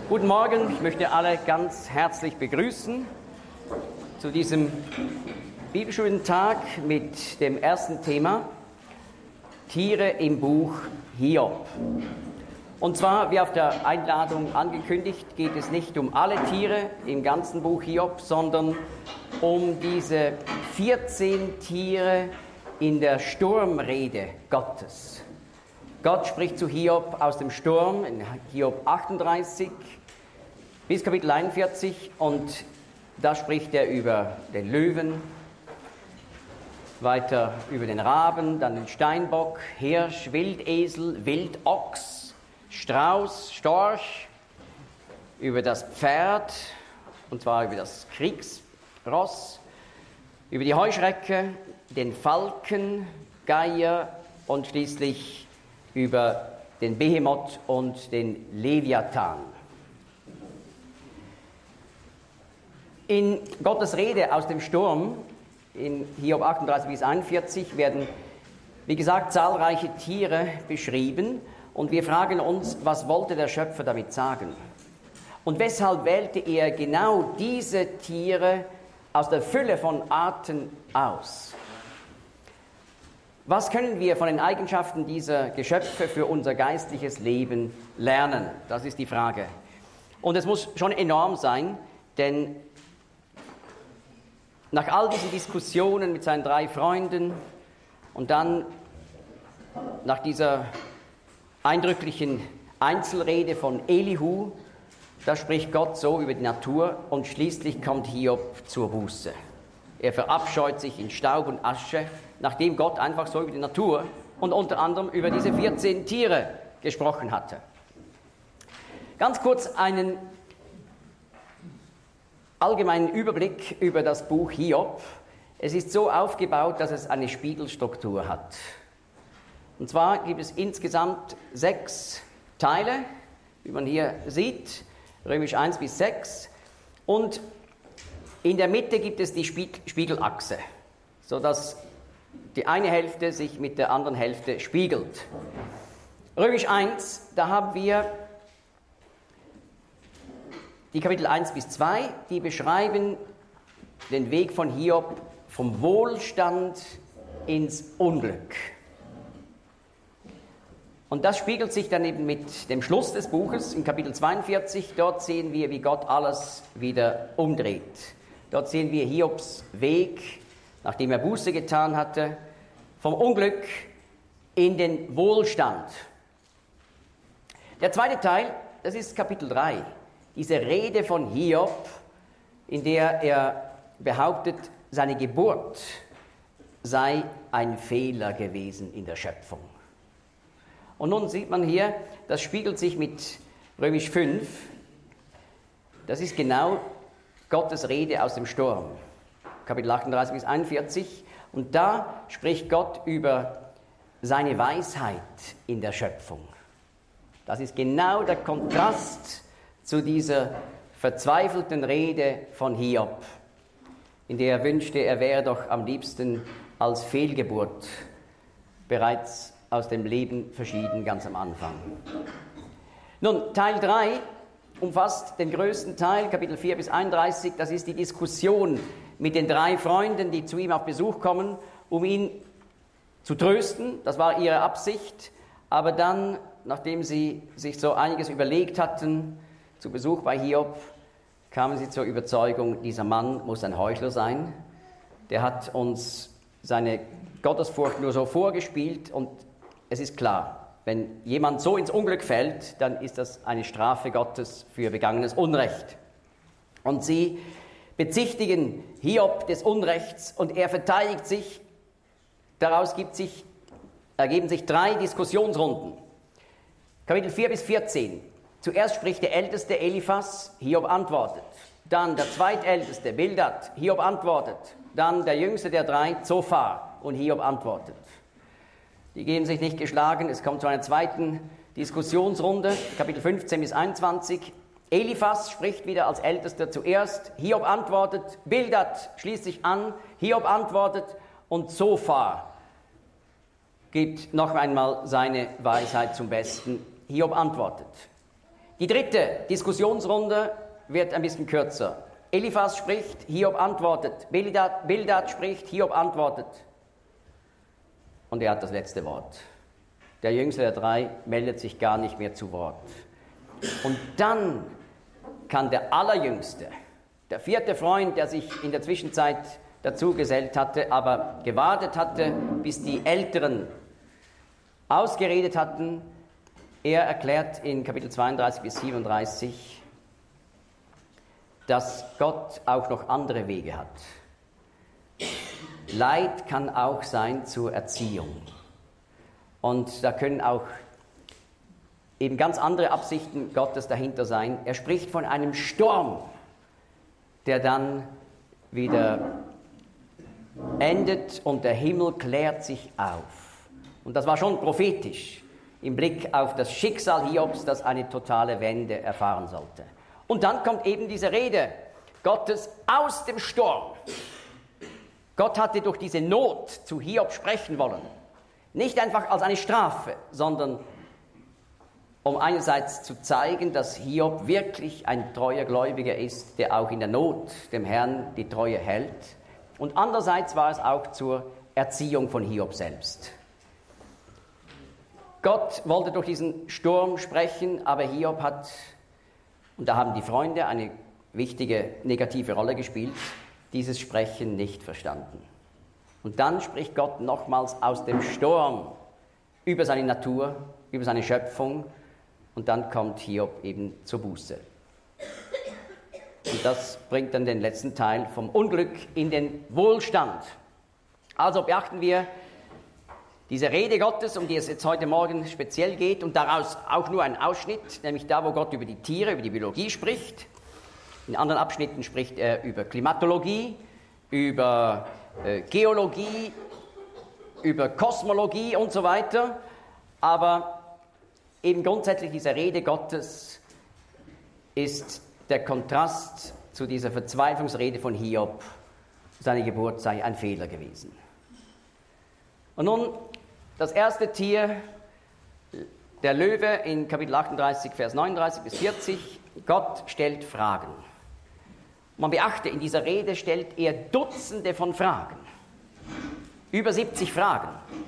Guten Morgen, ich möchte alle ganz herzlich begrüßen zu diesem Bibelschulentag mit dem ersten Thema Tiere im Buch Hiob. Und zwar, wie auf der Einladung angekündigt, geht es nicht um alle Tiere im ganzen Buch Hiob, sondern um diese 14 Tiere in der Sturmrede Gottes. Gott spricht zu Hiob aus dem Sturm in Hiob 38 bis Kapitel 41 und da spricht er über den Löwen, weiter über den Raben, dann den Steinbock, Hirsch, Wildesel, Wildochs, Strauß, Storch, über das Pferd, und zwar über das Kriegsross, über die Heuschrecke, den Falken, Geier und schließlich über den Behemoth und den Leviathan. In Gottes Rede aus dem Sturm, in Hiob 38 bis 41, werden, wie gesagt, zahlreiche Tiere beschrieben. Und wir fragen uns, was wollte der Schöpfer damit sagen? Und weshalb wählte er genau diese Tiere aus der Fülle von Arten aus? Was können wir von den Eigenschaften dieser Geschöpfe für unser geistliches Leben lernen? Das ist die Frage. Und es muss schon enorm sein, denn nach all diesen Diskussionen mit seinen 3 Freunden und dann nach dieser eindrücklichen Einzelrede von Elihu, da spricht Gott so über die Natur und schließlich kommt Hiob zur Buße. Er verabscheut sich in Staub und Asche, nachdem Gott einfach so über die Natur und unter anderem über diese 14 Tiere gesprochen hatte. Ganz kurz einen allgemeinen Überblick über das Buch Hiob. Es ist so aufgebaut, dass es eine Spiegelstruktur hat. Und zwar gibt es insgesamt 6 Teile, wie man hier sieht, römisch 1 bis 6. Und in der Mitte gibt es die Spiegelachse, sodass die eine Hälfte sich mit der anderen Hälfte spiegelt. Römisch 1, da haben wir die Kapitel 1 bis 2, die beschreiben den Weg von Hiob vom Wohlstand ins Unglück. Und das spiegelt sich dann eben mit dem Schluss des Buches in Kapitel 42. Dort sehen wir, wie Gott alles wieder umdreht. Dort sehen wir Hiobs Weg, nachdem er Buße getan hatte, vom Unglück in den Wohlstand. Der zweite Teil, das ist Kapitel 3. Diese Rede von Hiob, in der er behauptet, seine Geburt sei ein Fehler gewesen in der Schöpfung. Und nun sieht man hier, das spiegelt sich mit Römisch 5. Das ist genau Gottes Rede aus dem Sturm, Kapitel 38 bis 41. Und da spricht Gott über seine Weisheit in der Schöpfung. Das ist genau der Kontrast zu dieser verzweifelten Rede von Hiob, in der er wünschte, er wäre doch am liebsten als Fehlgeburt bereits aus dem Leben verschieden, ganz am Anfang. Nun, Teil 3 umfasst den größten Teil, Kapitel 4 bis 31, das ist die Diskussion mit den 3 Freunden, die zu ihm auf Besuch kommen, um ihn zu trösten. Das war ihre Absicht, aber dann, nachdem sie sich so einiges überlegt hatten, zu Besuch bei Hiob, kamen sie zur Überzeugung, dieser Mann muss ein Heuchler sein. Der hat uns seine Gottesfurcht nur so vorgespielt und es ist klar, wenn jemand so ins Unglück fällt, dann ist das eine Strafe Gottes für begangenes Unrecht. Und sie bezichtigen Hiob des Unrechts und er verteidigt sich. Daraus ergeben sich 3 Diskussionsrunden. Kapitel 4 bis 14. Zuerst spricht der Älteste Eliphas, Hiob antwortet. Dann der Zweitälteste Bildad, Hiob antwortet. Dann der Jüngste der 3, Zophar, und Hiob antwortet. Die geben sich nicht geschlagen. Es kommt zu einer zweiten Diskussionsrunde, Kapitel 15 bis 21. Eliphas spricht wieder als Ältester zuerst. Hiob antwortet. Bildad schließt sich an. Hiob antwortet. Und Zophar gibt noch einmal seine Weisheit zum Besten. Hiob antwortet. Die dritte Diskussionsrunde wird ein bisschen kürzer. Eliphas spricht, Hiob antwortet. Bildad spricht, Hiob antwortet. Und er hat das letzte Wort. Der jüngste der drei meldet sich gar nicht mehr zu Wort. Und dann kann der Allerjüngste, der vierte Freund, der sich in der Zwischenzeit dazu gesellt hatte, aber gewartet hatte, bis die Älteren ausgeredet hatten, er erklärt in Kapitel 32 bis 37, dass Gott auch noch andere Wege hat. Leid kann auch sein zur Erziehung. Und da können auch eben ganz andere Absichten Gottes dahinter sein. Er spricht von einem Sturm, der dann wieder endet und der Himmel klärt sich auf. Und das war schon prophetisch im Blick auf das Schicksal Hiobs, das eine totale Wende erfahren sollte. Und dann kommt eben diese Rede Gottes aus dem Sturm. Gott hatte durch diese Not zu Hiob sprechen wollen. Nicht einfach als eine Strafe, sondern um einerseits zu zeigen, dass Hiob wirklich ein treuer Gläubiger ist, der auch in der Not dem Herrn die Treue hält. Und andererseits war es auch zur Erziehung von Hiob selbst. Gott wollte durch diesen Sturm sprechen, aber Hiob hat, und da haben die Freunde eine wichtige negative Rolle gespielt, dieses Sprechen nicht verstanden. Und dann spricht Gott nochmals aus dem Sturm über seine Natur, über seine Schöpfung, und dann kommt Hiob eben zur Buße. Und das bringt dann den letzten Teil vom Unglück in den Wohlstand. Also beachten wir diese Rede Gottes, um die es jetzt heute Morgen speziell geht, und daraus auch nur ein Ausschnitt, nämlich da, wo Gott über die Tiere, über die Biologie spricht. In anderen Abschnitten spricht er über Klimatologie, über Geologie, über Kosmologie und so weiter. Aber eben grundsätzlich diese Rede Gottes ist der Kontrast zu dieser Verzweiflungsrede von Hiob. Seine Geburt sei ein Fehler gewesen. Und nun das erste Tier, der Löwe in Kapitel 38, Vers 39 bis 40. Gott stellt Fragen. Man beachte, in dieser Rede stellt er Dutzende von Fragen. Über 70 Fragen.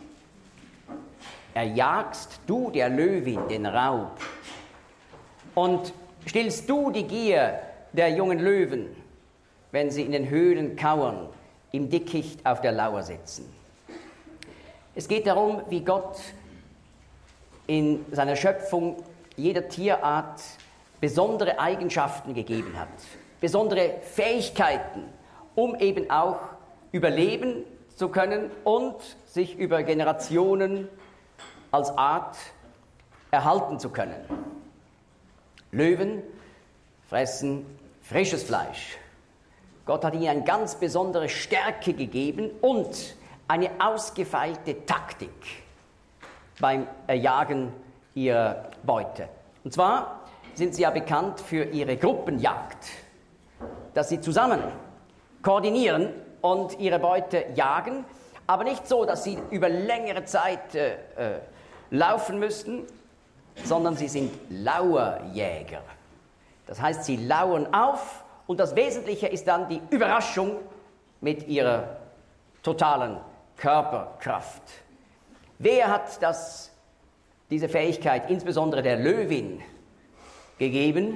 Erjagst du, der Löwin, den Raub? Und stillst du die Gier der jungen Löwen, wenn sie in den Höhlen kauern, im Dickicht auf der Lauer sitzen? Es geht darum, wie Gott in seiner Schöpfung jeder Tierart besondere Eigenschaften gegeben hat, besondere Fähigkeiten, um eben auch überleben zu können und sich über Generationen als Art erhalten zu können. Löwen fressen frisches Fleisch. Gott hat ihnen eine ganz besondere Stärke gegeben und eine ausgefeilte Taktik beim Erjagen ihrer Beute. Und zwar sind sie ja bekannt für ihre Gruppenjagd, dass sie zusammen koordinieren und ihre Beute jagen, aber nicht so, dass sie über längere Zeit laufen müssen, sondern sie sind Lauerjäger. Das heißt, sie lauern auf und das Wesentliche ist dann die Überraschung mit ihrer totalen Körperkraft. Wer hat diese Fähigkeit, insbesondere der Löwin, gegeben,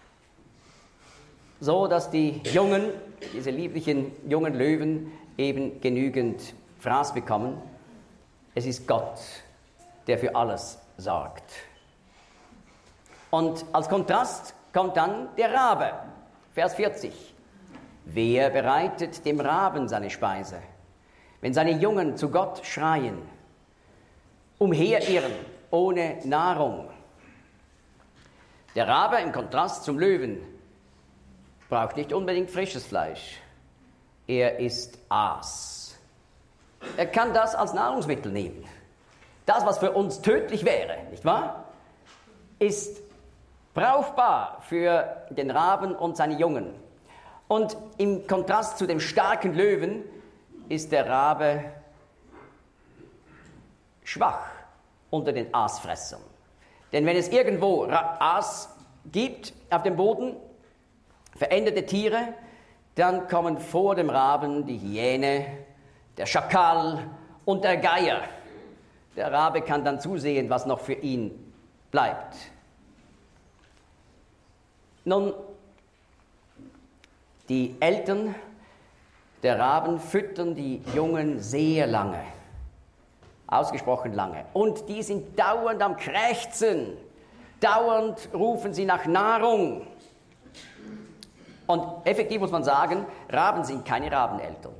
so dass die diese lieblichen jungen Löwen eben genügend Fraß bekommen? Es ist Gott, der für alles sorgt. Und als Kontrast kommt dann der Rabe, Vers 40. Wer bereitet dem Raben seine Speise, wenn seine Jungen zu Gott schreien, umherirren ohne Nahrung? Der Rabe im Kontrast zum Löwen braucht nicht unbedingt frisches Fleisch. Er isst Aas. Er kann das als Nahrungsmittel nehmen. Das, was für uns tödlich wäre, nicht wahr, ist brauchbar für den Raben und seine Jungen. Und im Kontrast zu dem starken Löwen ist der Rabe schwach unter den Aasfressern. Denn wenn es irgendwo Aas gibt auf dem Boden veränderte Tiere, dann kommen vor dem Raben die Hyäne, der Schakal und der Geier. Der Rabe kann dann zusehen, was noch für ihn bleibt. Nun, die Eltern der Raben füttern die Jungen sehr lange, ausgesprochen lange. Und die sind dauernd am Krächzen, dauernd rufen sie nach Nahrung. Und effektiv muss man sagen, Raben sind keine Rabeneltern.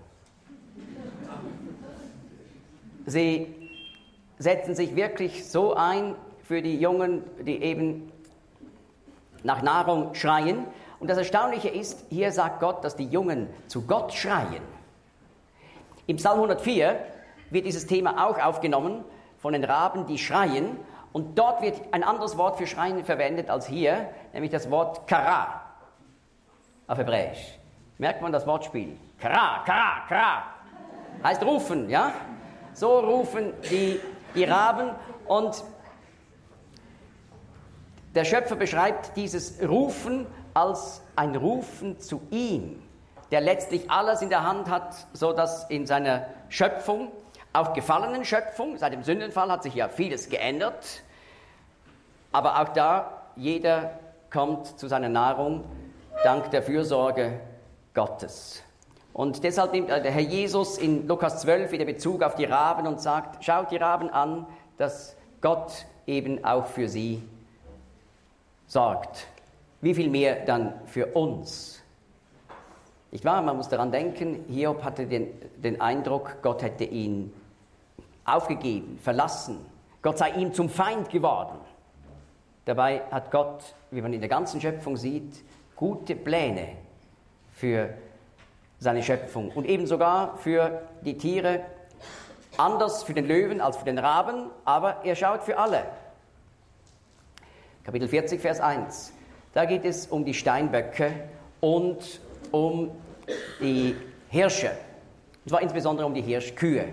Sie setzen sich wirklich so ein für die Jungen, die eben nach Nahrung schreien. Und das Erstaunliche ist, hier sagt Gott, dass die Jungen zu Gott schreien. Im Psalm 104 wird dieses Thema auch aufgenommen von den Raben, die schreien. Und dort wird ein anderes Wort für Schreien verwendet als hier, nämlich das Wort Kara auf Hebräisch. Merkt man das Wortspiel? Kara, Kara, Kara. Heißt rufen, ja? So rufen die Raben. Und der Schöpfer beschreibt dieses Rufen als ein Rufen zu ihm, der letztlich alles in der Hand hat, so dass in seiner Schöpfung, auch gefallenen Schöpfung, seit dem Sündenfall hat sich ja vieles geändert, aber auch da, jeder kommt zu seiner Nahrung dank der Fürsorge Gottes. Und deshalb nimmt der Herr Jesus in Lukas 12 wieder Bezug auf die Raben und sagt, schaut die Raben an, dass Gott eben auch für sie sorgt. Wie viel mehr dann für uns? Nicht wahr? Man muss daran denken, Hiob hatte den Eindruck, Gott hätte ihn aufgegeben, verlassen. Gott sei ihm zum Feind geworden. Dabei hat Gott, wie man in der ganzen Schöpfung sieht, gute Pläne für seine Schöpfung und eben sogar für die Tiere, anders für den Löwen als für den Raben, aber er schaut für alle. Kapitel 40, Vers 1. Da geht es um die Steinböcke und um die Hirsche. Und zwar insbesondere um die Hirschkühe.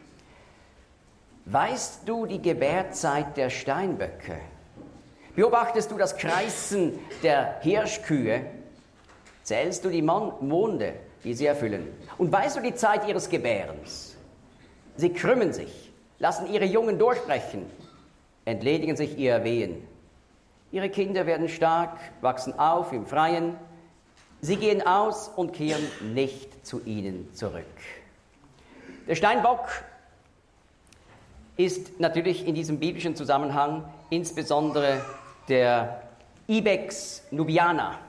Weißt du die Gebärzeit der Steinböcke? Beobachtest du das Kreisen der Hirschkühe? Zählst du die Monde, die sie erfüllen? Und weißt du die Zeit ihres Gebärens? Sie krümmen sich, lassen ihre Jungen durchbrechen, entledigen sich ihrer Wehen. Ihre Kinder werden stark, wachsen auf im Freien. Sie gehen aus und kehren nicht zu ihnen zurück. Der Steinbock ist natürlich in diesem biblischen Zusammenhang insbesondere der Ibex nubiana.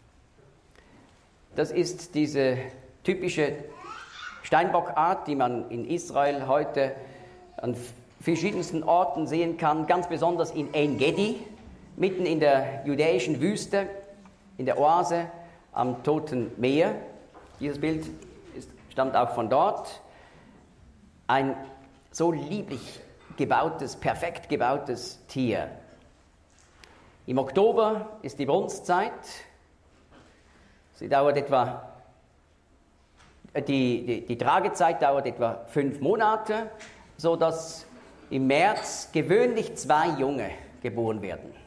Das ist diese typische Steinbockart, die man in Israel heute an verschiedensten Orten sehen kann, ganz besonders in Ein Gedi, mitten in der judäischen Wüste, in der Oase am Toten Meer. Dieses Bild stammt auch von dort. Ein so lieblich gebautes, perfekt gebautes Tier. Im Oktober ist die Brunstzeit. Sie dauert etwa, die Tragezeit dauert etwa 5 Monate, sodass im März gewöhnlich 2 Junge geboren werden.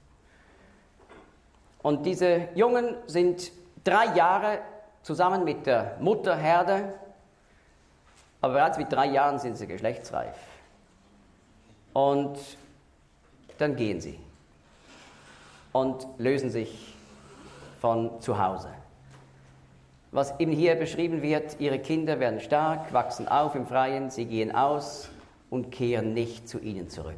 Und diese Jungen sind 3 Jahre zusammen mit der Mutterherde, aber bereits mit 3 Jahren sind sie geschlechtsreif. Und dann gehen sie und lösen sich von zu Hause. Was eben hier beschrieben wird, ihre Kinder werden stark, wachsen auf im Freien, sie gehen aus und kehren nicht zu ihnen zurück.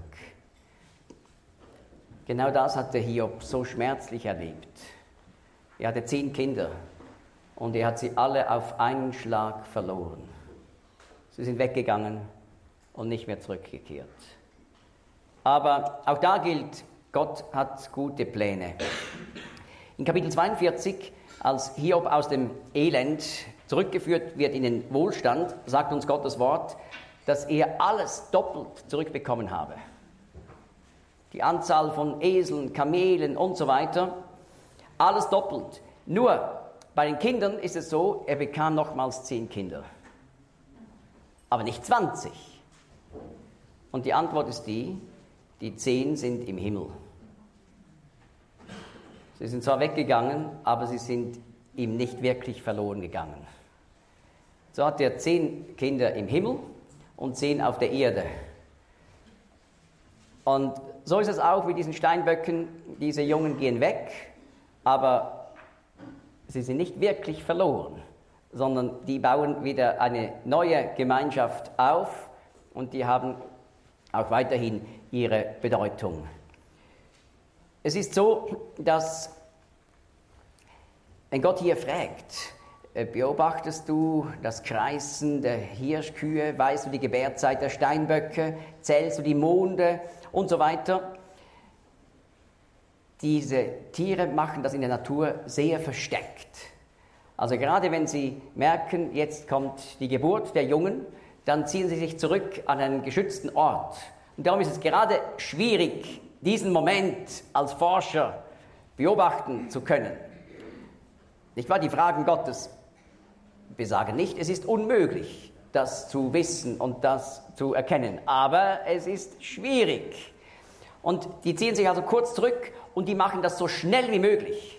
Genau das hat der Hiob so schmerzlich erlebt. Er hatte 10 Kinder und er hat sie alle auf einen Schlag verloren. Sie sind weggegangen und nicht mehr zurückgekehrt. Aber auch da gilt, Gott hat gute Pläne. In Kapitel 42, als Hiob aus dem Elend zurückgeführt wird in den Wohlstand, sagt uns Gottes Wort, dass er alles doppelt zurückbekommen habe. Die Anzahl von Eseln, Kamelen und so weiter, alles doppelt. Nur bei den Kindern ist es so, er bekam nochmals 10 Kinder. Aber nicht 20. Und die Antwort ist die 10 sind im Himmel. Sie sind zwar weggegangen, aber sie sind ihm nicht wirklich verloren gegangen. So hat er 10 Kinder im Himmel und 10 auf der Erde. Und so ist es auch mit diesen Steinböcken. Diese Jungen gehen weg, aber sie sind nicht wirklich verloren, sondern die bauen wieder eine neue Gemeinschaft auf und die haben auch weiterhin ihre Bedeutung. Es ist so, dass, wenn Gott hier fragt, beobachtest du das Kreisen der Hirschkühe, weißt du die Gebärzeit der Steinböcke, zählst du die Monde und so weiter. Diese Tiere machen das in der Natur sehr versteckt. Also gerade wenn sie merken, jetzt kommt die Geburt der Jungen, dann ziehen sie sich zurück an einen geschützten Ort. Und darum ist es gerade schwierig, diesen Moment als Forscher beobachten zu können. Nicht wahr? Die Fragen Gottes besagen nicht, es ist unmöglich, das zu wissen und das zu erkennen. Aber es ist schwierig. Und die ziehen sich also kurz zurück und die machen das so schnell wie möglich.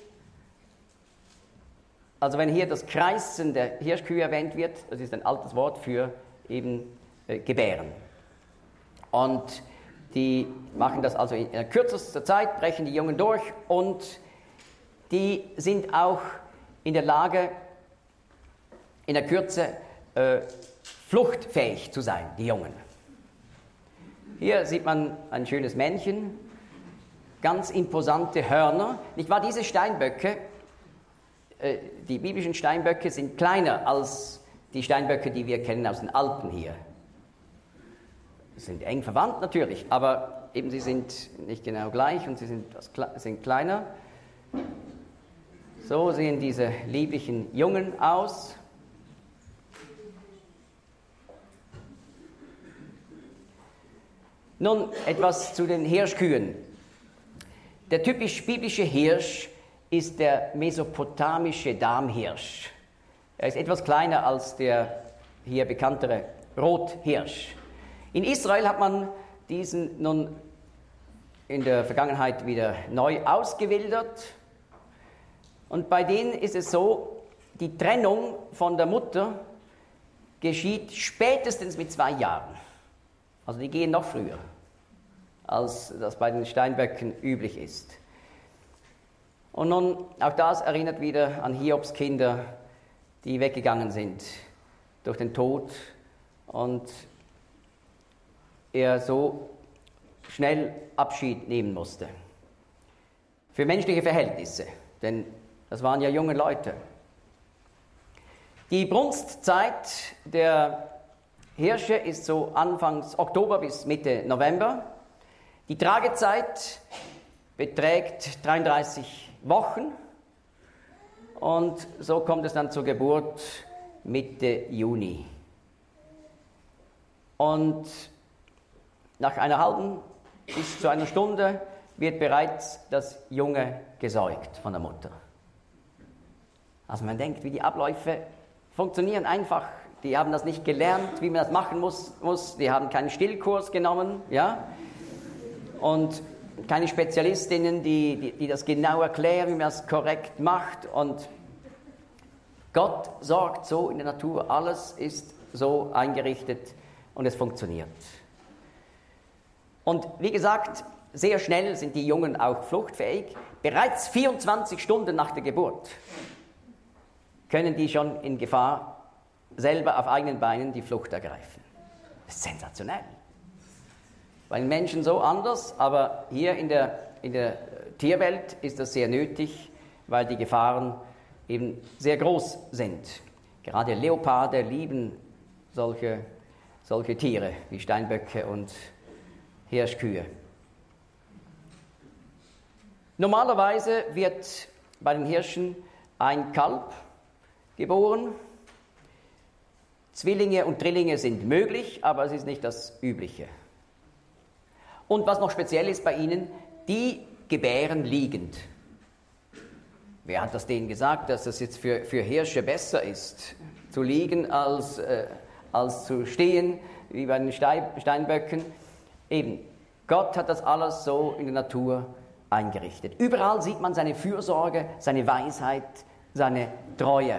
Also wenn hier das Kreisen der Hirschkühe erwähnt wird, das ist ein altes Wort für eben gebären. Und die machen das also in kürzester Zeit, brechen die Jungen durch und die sind auch in der Lage, in der Kürze fluchtfähig zu sein, die Jungen. Hier sieht man ein schönes Männchen, ganz imposante Hörner. Nicht wahr, diese Steinböcke, die biblischen Steinböcke sind kleiner als die Steinböcke, die wir kennen aus den Alpen hier. Sie sind eng verwandt natürlich, aber eben sie sind nicht genau gleich und sie sind kleiner. So sehen diese lieblichen Jungen aus. Nun etwas zu den Hirschkühen. Der typisch biblische Hirsch ist der mesopotamische Damhirsch. Er ist etwas kleiner als der hier bekanntere Rothirsch. In Israel hat man diesen nun in der Vergangenheit wieder neu ausgewildert. Und bei denen ist es so, die Trennung von der Mutter geschieht spätestens mit 2 Jahren. Also die gehen noch früher, als das bei den Steinböcken üblich ist. Und nun, auch das erinnert wieder an Hiobs Kinder, die weggegangen sind durch den Tod und er so schnell Abschied nehmen musste. Für menschliche Verhältnisse, denn das waren ja junge Leute. Die Brunstzeit der Hirsche ist so Anfangs Oktober bis Mitte November. Die Tragezeit beträgt 33 Wochen und so kommt es dann zur Geburt Mitte Juni. Und nach einer halben bis zu einer Stunde wird bereits das Junge gesäugt von der Mutter. Also man denkt, wie die Abläufe funktionieren einfach. Die haben das nicht gelernt, wie man das machen muss. Die haben keinen Stillkurs genommen, ja? Und keine Spezialistinnen, die das genau erklären, wie man das korrekt macht. Und Gott sorgt so in der Natur, alles ist so eingerichtet und es funktioniert. Und wie gesagt, sehr schnell sind die Jungen auch fluchtfähig. Bereits 24 Stunden nach der Geburt können die schon in Gefahr selber auf eigenen Beinen die Flucht ergreifen. Das ist sensationell. Bei den Menschen so anders, aber hier in der Tierwelt ist das sehr nötig, weil die Gefahren eben sehr groß sind. Gerade Leoparde lieben solche Tiere wie Steinböcke und Hirschkühe. Normalerweise wird bei den Hirschen ein Kalb geboren. Zwillinge und Drillinge sind möglich, aber es ist nicht das Übliche. Und was noch speziell ist bei ihnen, die gebären liegend. Wer hat das denen gesagt, dass das jetzt für Hirsche besser ist, zu liegen als zu stehen, wie bei den Steinböcken? Eben, Gott hat das alles so in der Natur eingerichtet. Überall sieht man seine Fürsorge, seine Weisheit, seine Treue.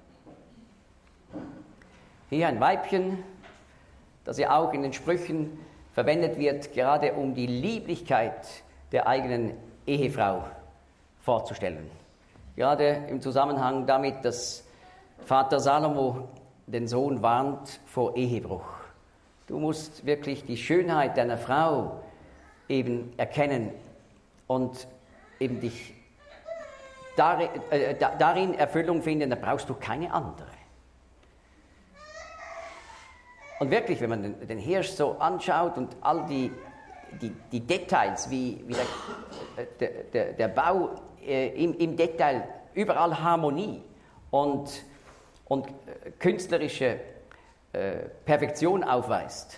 Hier ein Weibchen, das ja auch in den Sprüchen verwendet wird, gerade um die Lieblichkeit der eigenen Ehefrau vorzustellen. Gerade im Zusammenhang damit, dass Vater Salomo den Sohn warnt vor Ehebruch. Du musst wirklich die Schönheit deiner Frau eben erkennen und eben dich darin Erfüllung finden, da brauchst du keine andere. Und wirklich, wenn man den Hirsch so anschaut und all die Details, wie der Bau im Detail, überall Harmonie und künstlerische Perfektion aufweist.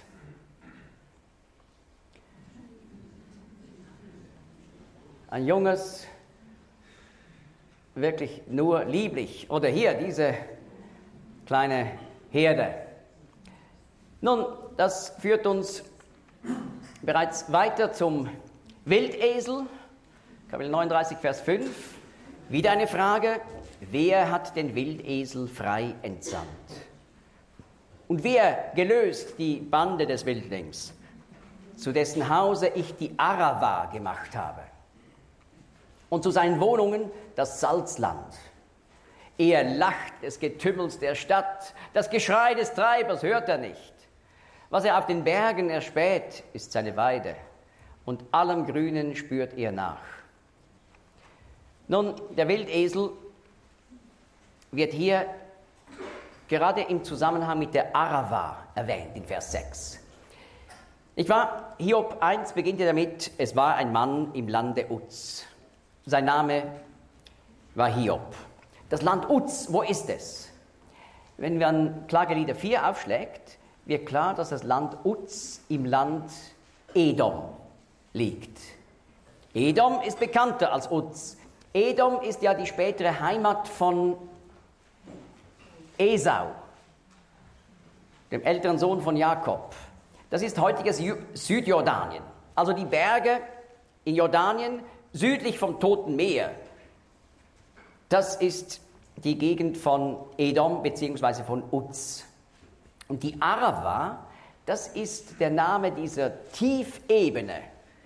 Ein junges, wirklich nur lieblich. Oder hier diese kleine Herde. Nun, das führt uns bereits weiter zum Wildesel, Kapitel 39, Vers 5. Wieder eine Frage: Wer hat den Wildesel frei entsandt? Und wer gelöst die Bande des Wildlings, zu dessen Hause ich die Arava gemacht habe? Und zu seinen Wohnungen das Salzland. Er lacht des Getümmels der Stadt, das Geschrei des Treibers hört er nicht. Was er auf den Bergen erspäht, ist seine Weide, und allem Grünen spürt er nach. Nun, der Wildesel wird hier gerade im Zusammenhang mit der Arava erwähnt, in Vers 6. Nicht wahr? Hiob 1 beginnt ja damit: Es war ein Mann im Lande Uz. Sein Name war Hiob. Das Land Uz, wo ist es? Wenn man Klagelieder 4 aufschlägt, wird klar, dass das Land Uz im Land Edom liegt. Edom ist bekannter als Uz. Edom ist ja die spätere Heimat von Esau, dem älteren Sohn von Jakob. Das ist heutiges Südjordanien, also die Berge in Jordanien südlich vom Toten Meer. Das ist die Gegend von Edom bzw. von Uz. Und die Arava, das ist der Name dieser Tiefebene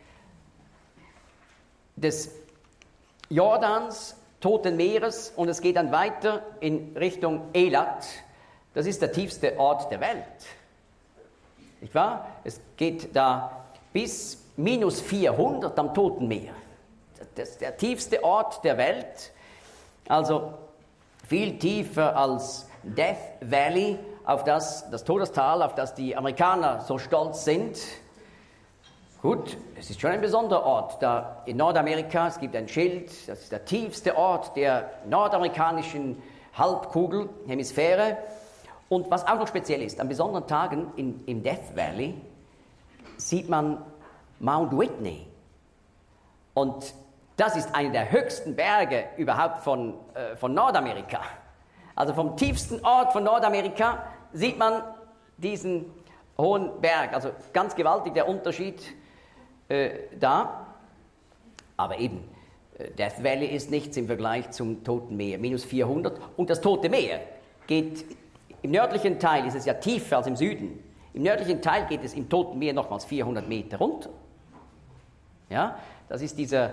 des Jordans, Toten Meeres, und es geht dann weiter in Richtung Elat. Das ist der tiefste Ort der Welt. Nicht wahr? Es geht da bis minus 400 am Toten Meer. Das ist der tiefste Ort der Welt, also viel tiefer als Death Valley, auf das Todestal, auf das die Amerikaner so stolz sind. Gut, es ist schon ein besonderer Ort da in Nordamerika. Es gibt ein Schild, das ist der tiefste Ort der nordamerikanischen Halbkugel, Hemisphäre. Und was auch noch speziell ist, an besonderen Tagen im Death Valley sieht man Mount Whitney. Und das ist einer der höchsten Berge überhaupt von Nordamerika. Also vom tiefsten Ort von Nordamerika sieht man diesen hohen Berg. Also ganz gewaltig der Unterschied da. Aber eben, Death Valley ist nichts im Vergleich zum Toten Meer, minus 400. Und das Tote Meer geht, im nördlichen Teil ist es ja tiefer als im Süden. Im nördlichen Teil geht es im Toten Meer nochmals 400 Meter runter. Ja, das ist dieser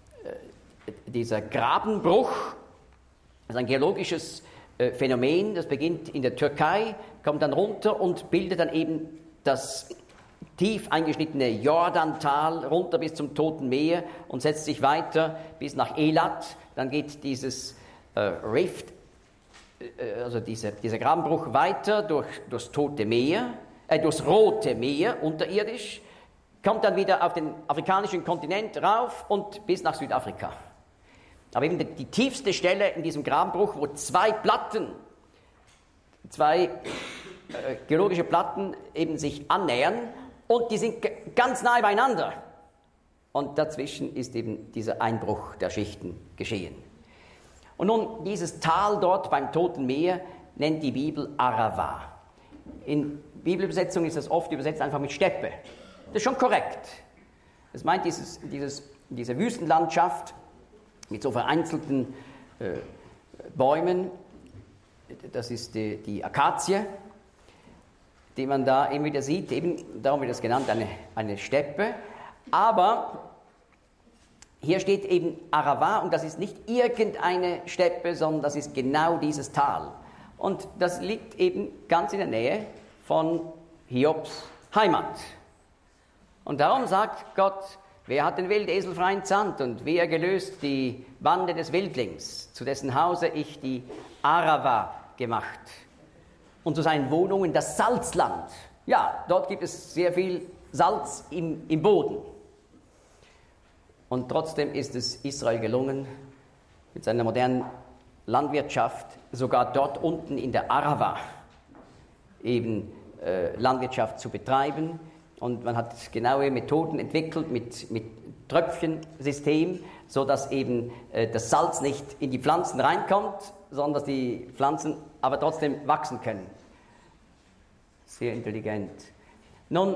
Grabenbruch, das ist ein geologisches Phänomen, das beginnt in der Türkei, kommt dann runter und bildet dann eben das tief eingeschnittene Jordantal runter bis zum Toten Meer und setzt sich weiter bis nach Elat. Dann geht dieses Rift, also dieser Grabenbruch weiter durchs Tote Meer, durchs Rote Meer unterirdisch, kommt dann wieder auf den afrikanischen Kontinent rauf und bis nach Südafrika. Aber eben die tiefste Stelle in diesem Grabenbruch, wo zwei geologische Platten eben sich annähern und die sind ganz nahe beieinander. Und dazwischen ist eben dieser Einbruch der Schichten geschehen. Und nun, dieses Tal dort beim Toten Meer nennt die Bibel Arava. In Bibelübersetzung ist das oft übersetzt einfach mit Steppe. Das ist schon korrekt. Das meint dieses in dieser Wüstenlandschaft mit so vereinzelten Bäumen. Das ist die Akazie, die man da immer wieder sieht. Eben, darum wird das genannt, eine Steppe. Aber hier steht eben Arava und das ist nicht irgendeine Steppe, sondern das ist genau dieses Tal. Und das liegt eben ganz in der Nähe von Hiobs Heimat. Und darum sagt Gott, wer hat den Wildesel frei entsandt und wer gelöst die Bande des Wildlings, zu dessen Hause ich die Arava gemacht und zu seinen Wohnungen das Salzland. Ja, dort gibt es sehr viel Salz im Boden. Und trotzdem ist es Israel gelungen, mit seiner modernen Landwirtschaft sogar dort unten in der Arava eben Landwirtschaft zu betreiben. Und man hat genaue Methoden entwickelt mit Tröpfchensystem, sodass eben das Salz nicht in die Pflanzen reinkommt, sondern dass die Pflanzen aber trotzdem wachsen können. Sehr intelligent. Nun,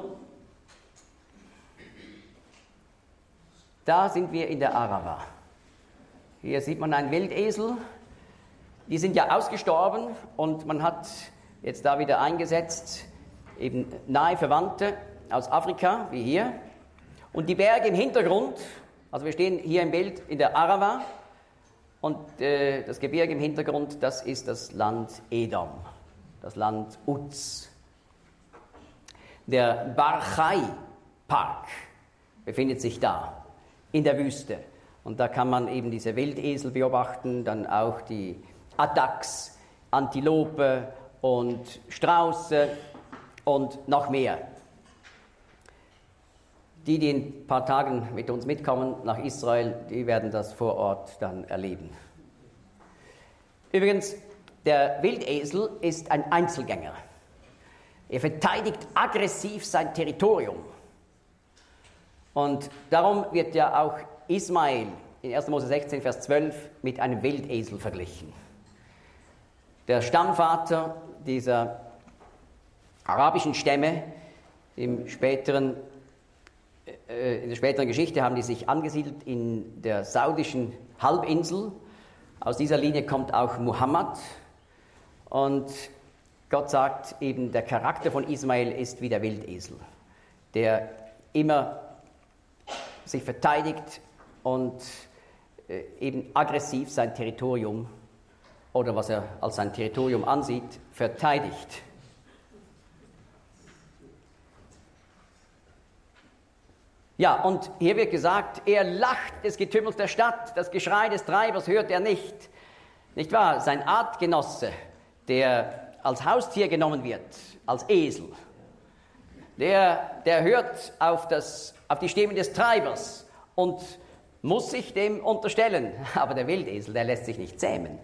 da sind wir in der Arava. Hier sieht man einen Wildesel. Die sind ja ausgestorben und man hat jetzt da wieder eingesetzt, eben nahe Verwandte aus Afrika, wie hier. Und die Berge im Hintergrund, also wir stehen hier im Bild in der Arava und das Gebirge im Hintergrund, das ist das Land Edom, das Land Uz. Der Barchai-Park befindet sich da in der Wüste. Und da kann man eben diese Wildesel beobachten, dann auch die Addax, Antilope und Strauße und noch mehr. Die in ein paar Tagen mit uns mitkommen nach Israel, die werden das vor Ort dann erleben. Übrigens, der Wildesel ist ein Einzelgänger. Er verteidigt aggressiv sein Territorium. Und darum wird ja auch Ismael in 1. Mose 16, Vers 12 mit einem Wildesel verglichen. Der Stammvater dieser arabischen Stämme in der späteren Geschichte haben die sich angesiedelt in der saudischen Halbinsel. Aus dieser Linie kommt auch Muhammad. Und Gott sagt eben, der Charakter von Ismael ist wie der Wildesel, der immer sich verteidigt und eben aggressiv sein Territorium oder was er als sein Territorium ansieht, verteidigt. Ja, und hier wird gesagt, er lacht des Getümmels der Stadt, das Geschrei des Treibers hört er nicht. Nicht wahr? Sein Artgenosse, der als Haustier genommen wird, als Esel, der hört auf die Stimmen des Treibers und muss sich dem unterstellen. Aber der Wildesel, der lässt sich nicht zähmen.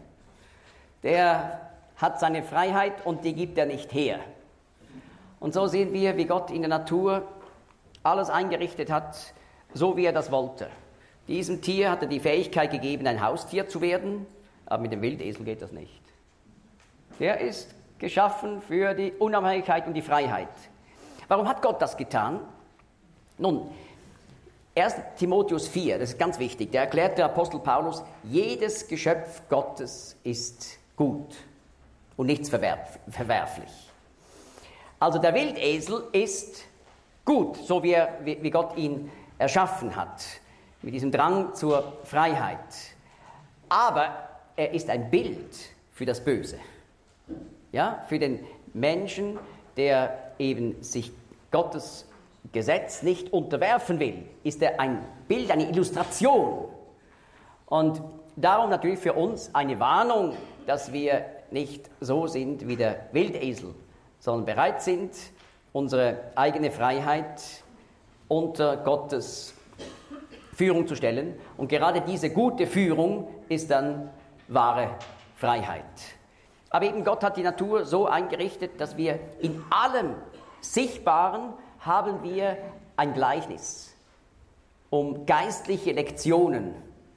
Der hat seine Freiheit und die gibt er nicht her. Und so sehen wir, wie Gott in der Natur alles eingerichtet hat, so wie er das wollte. Diesem Tier hat er die Fähigkeit gegeben, ein Haustier zu werden, aber mit dem Wildesel geht das nicht. Der ist geschaffen für die Unabhängigkeit und die Freiheit. Warum hat Gott das getan? Nun, 1. Timotheus 4, das ist ganz wichtig, da erklärt der Apostel Paulus, jedes Geschöpf Gottes ist gut und nichts verwerflich. Also der Wildesel ist gut, so wie Gott ihn erschaffen hat, mit diesem Drang zur Freiheit. Aber er ist ein Bild für das Böse. Ja, für den Menschen, der eben sich Gottes Gesetz nicht unterwerfen will, ist er ein Bild, eine Illustration. Und darum natürlich für uns eine Warnung, dass wir nicht so sind wie der Wildesel, sondern bereit sind, unsere eigene Freiheit unter Gottes Führung zu stellen. Und gerade diese gute Führung ist dann wahre Freiheit. Aber eben Gott hat die Natur so eingerichtet, dass wir in allem Sichtbaren haben wir ein Gleichnis, um geistliche Lektionen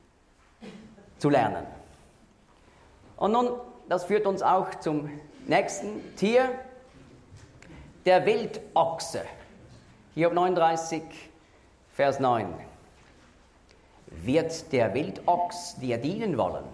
zu lernen. Und nun, das führt uns auch zum nächsten Tier, der Wildochse. Hiob 39, Vers 9. wird der Wildochs dir dienen wollen?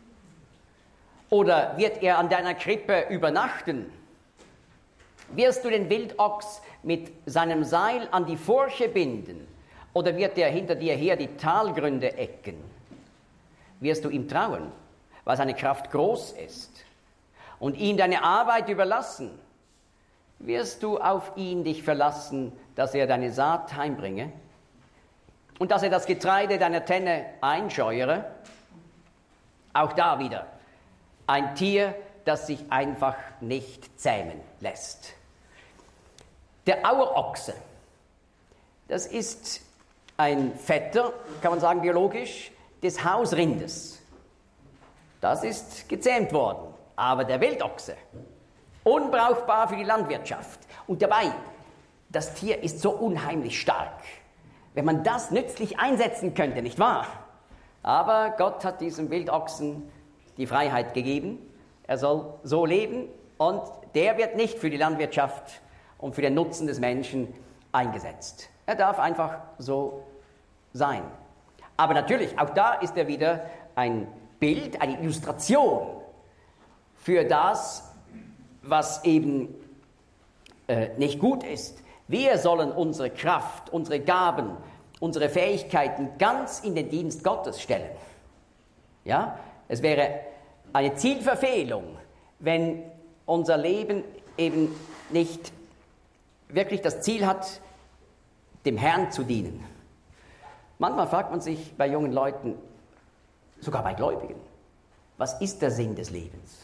Oder wird er an deiner Krippe übernachten? Wirst du den Wildochs mit seinem Seil an die Furche binden? Oder wird er hinter dir her die Talgründe ecken? Wirst du ihm trauen, weil seine Kraft groß ist, und ihm deine Arbeit überlassen? Wirst du auf ihn dich verlassen, dass er deine Saat heimbringe und dass er das Getreide deiner Tenne einscheuere? Auch da wieder ein Tier, das sich einfach nicht zähmen lässt. Der Auerochse, das ist ein Vetter, kann man sagen biologisch, des Hausrindes. Das ist gezähmt worden. Aber der Wildochse, unbrauchbar für die Landwirtschaft. Und dabei, das Tier ist so unheimlich stark. Wenn man das nützlich einsetzen könnte, nicht wahr? Aber Gott hat diesem Wildochsen die Freiheit gegeben. Er soll so leben und der wird nicht für die Landwirtschaft und für den Nutzen des Menschen eingesetzt. Er darf einfach so sein. Aber natürlich, auch da ist er wieder ein Bild, eine Illustration für das, was eben nicht gut ist. Wir sollen unsere Kraft, unsere Gaben, unsere Fähigkeiten ganz in den Dienst Gottes stellen. Ja? Es wäre eine Zielverfehlung, wenn unser Leben eben nicht wirklich das Ziel hat, dem Herrn zu dienen. Manchmal fragt man sich bei jungen Leuten, sogar bei Gläubigen, was ist der Sinn des Lebens?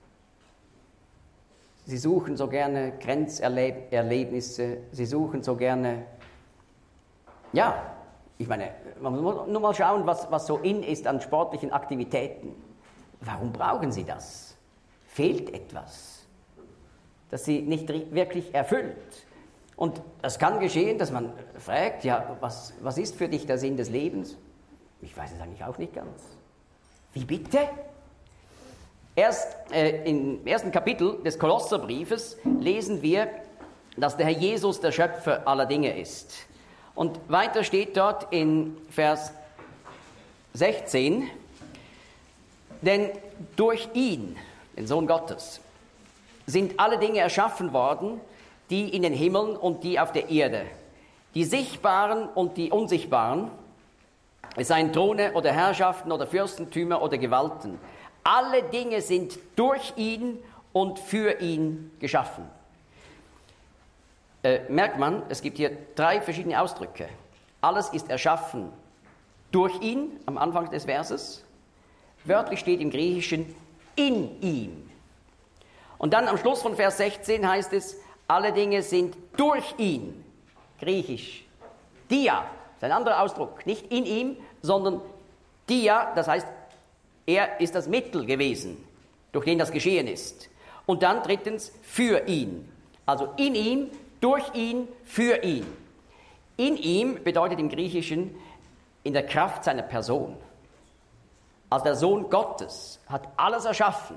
Sie suchen so gerne Grenzerlebnisse, sie suchen so gerne, ja, ich meine, man muss nur mal schauen, was so in ist an sportlichen Aktivitäten. Warum brauchen sie das? Fehlt etwas, das sie nicht wirklich erfüllt. Und es kann geschehen, dass man fragt, ja, was ist für dich der Sinn des Lebens? Ich weiß es eigentlich auch nicht ganz. Wie bitte? Erst im ersten Kapitel des Kolosserbriefes lesen wir, dass der Herr Jesus der Schöpfer aller Dinge ist. Und weiter steht dort in Vers 16, denn durch ihn, den Sohn Gottes, sind alle Dinge erschaffen worden, die in den Himmeln und die auf der Erde, die sichtbaren und die unsichtbaren, es seien Throne oder Herrschaften oder Fürstentümer oder Gewalten. Alle Dinge sind durch ihn und für ihn geschaffen. Merkt man, es gibt hier 3 verschiedene Ausdrücke. Alles ist erschaffen durch ihn, am Anfang des Verses. Wörtlich steht im Griechischen in ihm. Und dann am Schluss von Vers 16 heißt es, alle Dinge sind durch ihn. Griechisch. Dia, ist ein anderer Ausdruck. Nicht in ihm, sondern dia, das heißt, er ist das Mittel gewesen, durch den das geschehen ist. Und dann drittens, für ihn. Also in ihm, durch ihn, für ihn. In ihm bedeutet im Griechischen in der Kraft seiner Person. Also der Sohn Gottes hat alles erschaffen.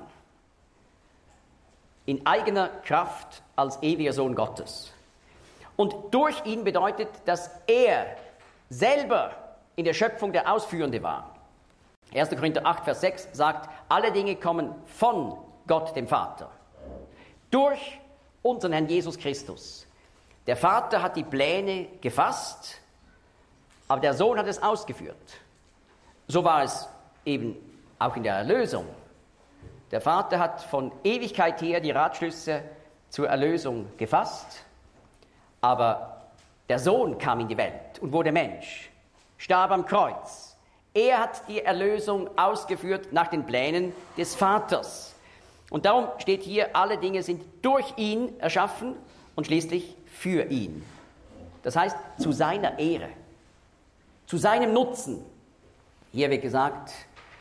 In eigener Kraft als ewiger Sohn Gottes. Und durch ihn bedeutet, dass er selber in der Schöpfung der Ausführende war. 1. Korinther 8, Vers 6 sagt, alle Dinge kommen von Gott, dem Vater. Durch unseren Herrn Jesus Christus. Der Vater hat die Pläne gefasst, aber der Sohn hat es ausgeführt. So war es eben auch in der Erlösung. Der Vater hat von Ewigkeit her die Ratschlüsse zur Erlösung gefasst, aber der Sohn kam in die Welt und wurde Mensch, starb am Kreuz. Er hat die Erlösung ausgeführt nach den Plänen des Vaters. Und darum steht hier, alle Dinge sind durch ihn erschaffen und schließlich für ihn. Das heißt, zu seiner Ehre, zu seinem Nutzen. Hier wird gesagt,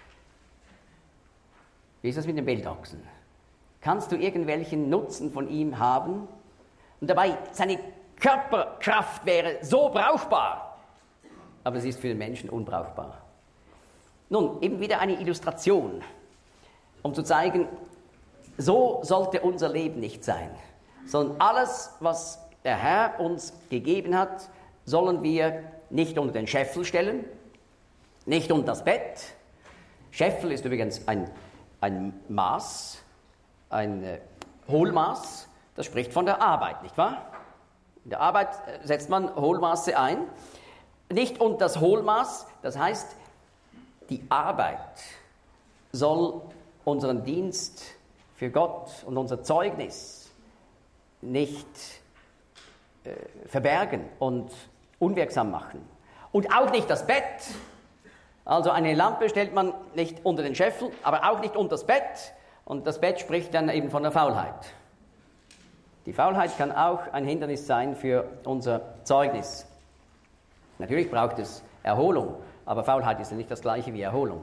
wie ist das mit dem Wildochsen? Kannst du irgendwelchen Nutzen von ihm haben? Und dabei, seine Körperkraft wäre so brauchbar, aber sie ist für den Menschen unbrauchbar. Nun, eben wieder eine Illustration, um zu zeigen, so sollte unser Leben nicht sein, sondern alles, was der Herr uns gegeben hat, sollen wir nicht unter den Scheffel stellen, nicht unter das Bett. Scheffel ist übrigens ein Maß, ein Hohlmaß, das spricht von der Arbeit, nicht wahr? In der Arbeit setzt man Hohlmaße ein. Nicht unter das Hohlmaß, das heißt, die Arbeit soll unseren Dienst für Gott und unser Zeugnis nicht verbergen und unwirksam machen. Und auch nicht das Bett. Also eine Lampe stellt man nicht unter den Scheffel, aber auch nicht unter das Bett. Und das Bett spricht dann eben von der Faulheit. Die Faulheit kann auch ein Hindernis sein für unser Zeugnis. Natürlich braucht es Erholung, aber Faulheit ist ja nicht das gleiche wie Erholung.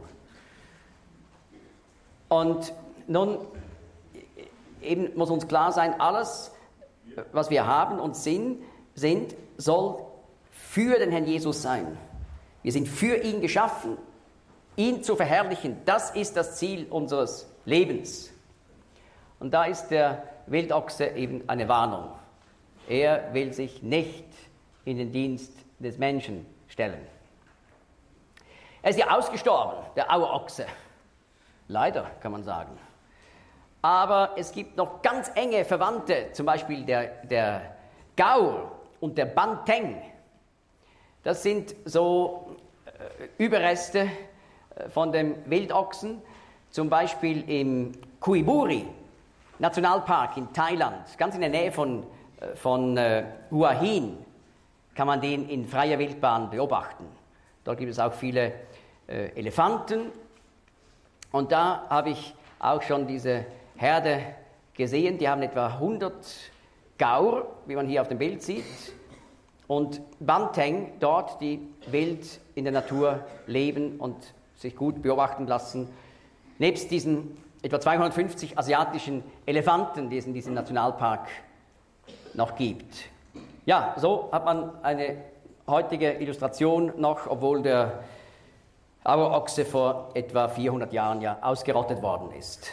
Und nun eben muss uns klar sein, alles, was wir haben und sind, soll für den Herrn Jesus sein. Wir sind für ihn geschaffen, ihn zu verherrlichen. Das ist das Ziel unseres Lebens. Und da ist der Wildochse eben eine Warnung. Er will sich nicht in den Dienst des Menschen stellen. Er ist ja ausgestorben, der Auerochse. Leider, kann man sagen. Aber es gibt noch ganz enge Verwandte, zum Beispiel der Gaur und der Banteng. Das sind so Überreste von dem Wildochsen, zum Beispiel im Kuiburi Nationalpark in Thailand, ganz in der Nähe von Hua Hin, kann man den in freier Wildbahn beobachten. Dort gibt es auch viele Elefanten. Und da habe ich auch schon diese Herde gesehen. Die haben etwa 100 Gaur, wie man hier auf dem Bild sieht. Und Banteng dort, die wild in der Natur leben und sich gut beobachten lassen. Nebst diesen etwa 250 asiatischen Elefanten, die es in diesem Nationalpark noch gibt. Ja, so hat man eine heutige Illustration noch, obwohl der Auerochse vor etwa 400 Jahren ja ausgerottet worden ist.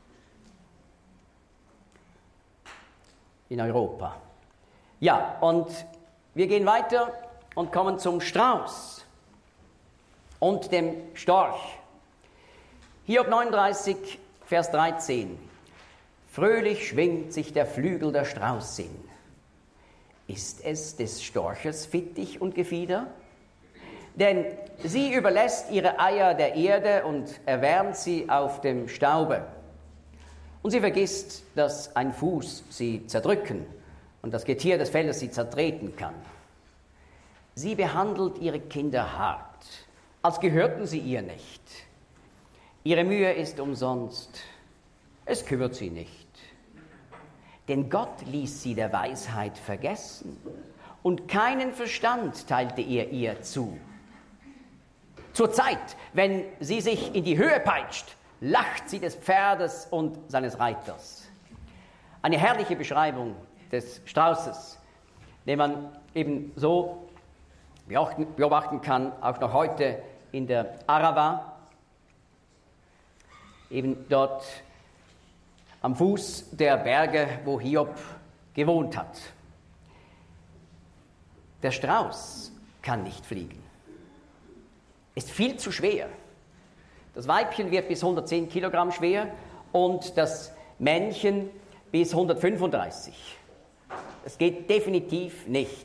In Europa. Ja, und wir gehen weiter und kommen zum Strauß und dem Storch. Hiob 39, Vers 13. Fröhlich schwingt sich der Flügel der Straußin. Ist es des Storches Fittich und Gefieder? Denn sie überlässt ihre Eier der Erde und erwärmt sie auf dem Staube. Und sie vergisst, dass ein Fuß sie zerdrücken und das Getier des Feldes sie zertreten kann. Sie behandelt ihre Kinder hart, als gehörten sie ihr nicht. Ihre Mühe ist umsonst, es kümmert sie nicht. Denn Gott ließ sie der Weisheit vergessen und keinen Verstand teilte er ihr zu. Zur Zeit, wenn sie sich in die Höhe peitscht, lacht sie des Pferdes und seines Reiters. Eine herrliche Beschreibung des Straußes, den man eben so beobachten kann, auch noch heute in der Arava, eben dort am Fuß der Berge, wo Hiob gewohnt hat. Der Strauß kann nicht fliegen. Ist viel zu schwer. Das Weibchen wird bis 110 Kilogramm schwer und das Männchen bis 135. Das geht definitiv nicht.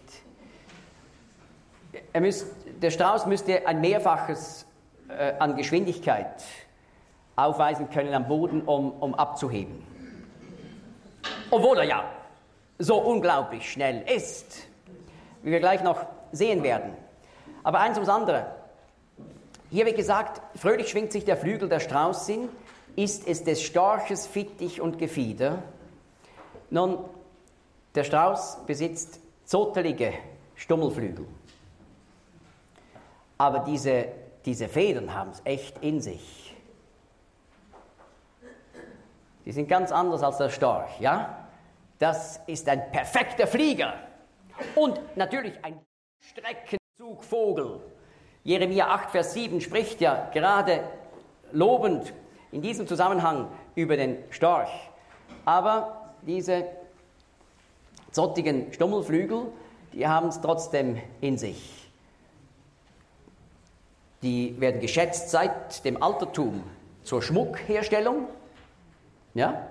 Der Strauß müsste ein Mehrfaches an Geschwindigkeit aufweisen können am Boden, um abzuheben. Obwohl er ja so unglaublich schnell ist, wie wir gleich noch sehen werden. Aber eins ums andere. Hier wird gesagt, fröhlich schwingt sich der Flügel der Straußin, ist es des Storches Fittich und Gefieder. Nun, der Strauß besitzt zottelige Stummelflügel. Aber diese Federn haben es echt in sich. Die sind ganz anders als der Storch, ja? Das ist ein perfekter Flieger und natürlich ein Streckenzugvogel. Jeremia 8, Vers 7 spricht ja gerade lobend in diesem Zusammenhang über den Storch. Aber diese zottigen Stummelflügel, die haben es trotzdem in sich. Die werden geschätzt seit dem Altertum zur Schmuckherstellung. Ja?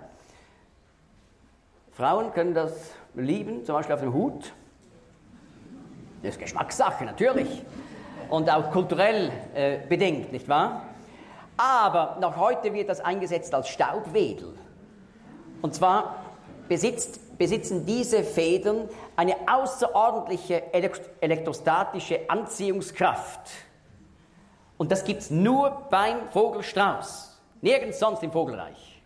Frauen können das lieben, zum Beispiel auf dem Hut. Das ist Geschmackssache, natürlich. Und auch kulturell bedingt, nicht wahr? Aber noch heute wird das eingesetzt als Staubwedel. Und zwar besitzen diese Federn eine außerordentliche elektrostatische Anziehungskraft. Und das gibt es nur beim Vogelstrauß, nirgends sonst im Vogelreich.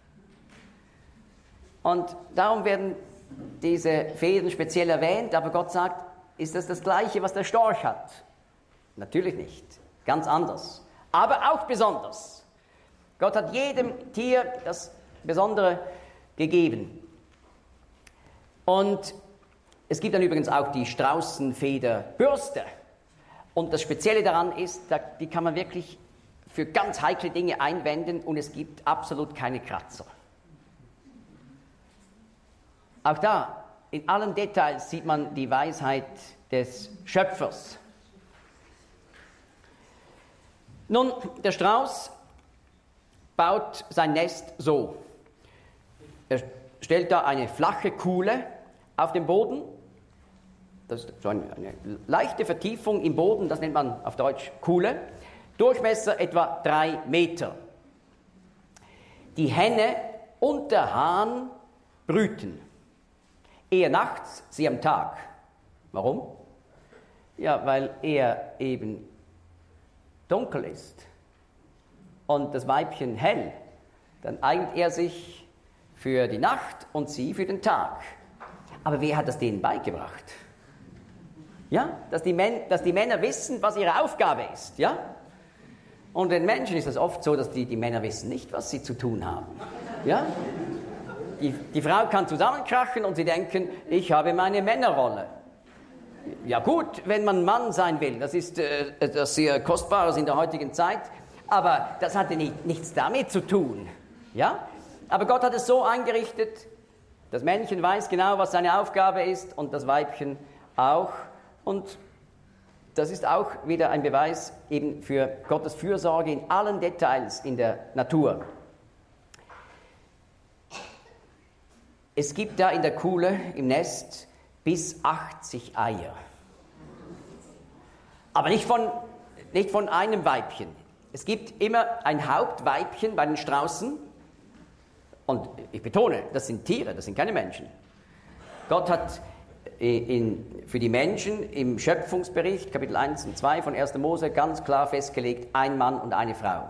Und darum werden diese Federn speziell erwähnt, aber Gott sagt, ist das Gleiche, was der Storch hat? Natürlich nicht, ganz anders, aber auch besonders. Gott hat jedem Tier das Besondere gegeben. Und es gibt dann übrigens auch die Straußenfederbürste. Und das Spezielle daran ist, die kann man wirklich für ganz heikle Dinge einwenden und es gibt absolut keine Kratzer. Auch da, in allen Details sieht man die Weisheit des Schöpfers. Nun, der Strauß baut sein Nest so. Er stellt da eine flache Kuhle auf den Boden. Das ist so eine leichte Vertiefung im Boden, das nennt man auf Deutsch Kuhle. Durchmesser etwa 3 Meter. Die Henne und der Hahn brüten. Eher nachts, sie am Tag. Warum? Ja, weil er eben dunkel ist und das Weibchen hell. Dann eignet er sich für die Nacht und sie für den Tag. Aber wer hat das denen beigebracht? Ja, dass die Männer wissen, was ihre Aufgabe ist, ja? Und den Menschen ist es oft so, dass die Männer wissen nicht, was sie zu tun haben, ja? Die Frau kann zusammenkrachen und sie denken, ich habe meine Männerrolle. Ja gut, wenn man Mann sein will, das ist etwas sehr Kostbares in der heutigen Zeit, aber das hatte nichts damit zu tun, ja? Aber Gott hat es so eingerichtet, das Männchen weiß genau, was seine Aufgabe ist und das Weibchen auch. Und das ist auch wieder ein Beweis eben für Gottes Fürsorge in allen Details in der Natur. Es gibt da in der Kuhle im Nest bis 80 Eier. Aber nicht von einem Weibchen. Es gibt immer ein Hauptweibchen bei den Straußen. Und ich betone, das sind Tiere, das sind keine Menschen. Gott hat für die Menschen im Schöpfungsbericht, Kapitel 1 und 2 von 1. Mose, ganz klar festgelegt, ein Mann und eine Frau.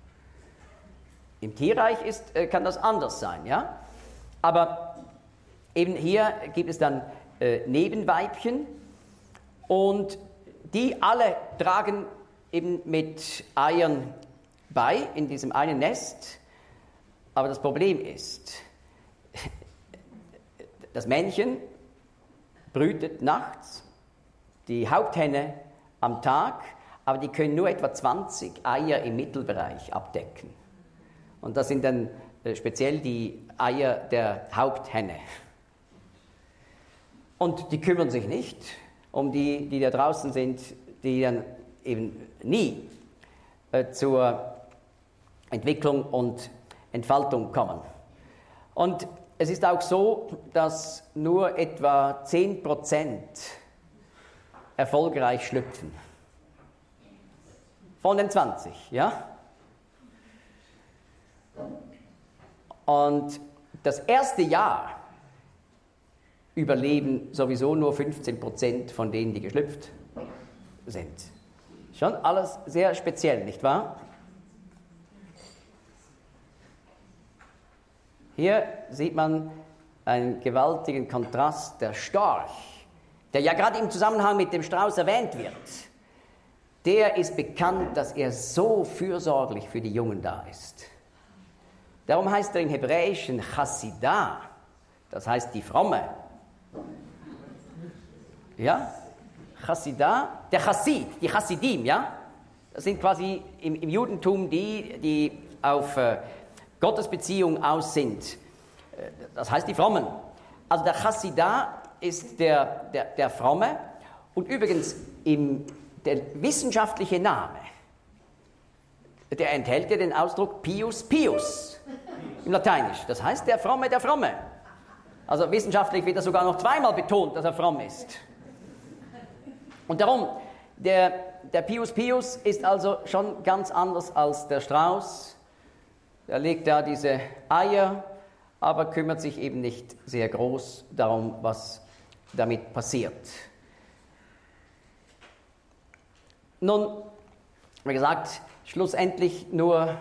Im Tierreich kann das anders sein, ja? Aber eben hier gibt es dann Nebenweibchen und die alle tragen eben mit Eiern bei in diesem einen Nest. Aber das Problem ist, das Männchen brütet nachts, die Haupthenne am Tag, aber die können nur etwa 20 Eier im Mittelbereich abdecken. Und das sind dann speziell die Eier der Haupthenne. Und die kümmern sich nicht um die da draußen sind, die dann eben nie zur Entwicklung und Entfaltung kommen. Und es ist auch so, dass nur etwa 10% erfolgreich schlüpfen. Von den 20, ja? Und das erste Jahr überleben sowieso nur 15% von denen, die geschlüpft sind. Schon alles sehr speziell, nicht wahr? Hier sieht man einen gewaltigen Kontrast. Der Storch, der ja gerade im Zusammenhang mit dem Strauß erwähnt wird, der ist bekannt, dass er so fürsorglich für die Jungen da ist. Darum heißt er im Hebräischen Chassidah, das heißt die Fromme. Ja, Chassidah, der Chassid, die Chassidim, ja, das sind quasi im Judentum die auf Gottesbeziehung aus sind. Das heißt die Frommen. Also der Chassidah ist der Fromme und übrigens der wissenschaftliche Name der enthält ja den Ausdruck Pius Pius im Lateinisch. Das heißt der Fromme, der Fromme. Also wissenschaftlich wird er sogar noch zweimal betont, dass er fromm ist. Und darum, der Pius Pius ist also schon ganz anders als der Strauß. Er legt da diese Eier, aber kümmert sich eben nicht sehr groß darum, was damit passiert. Nun, wie gesagt, schlussendlich nur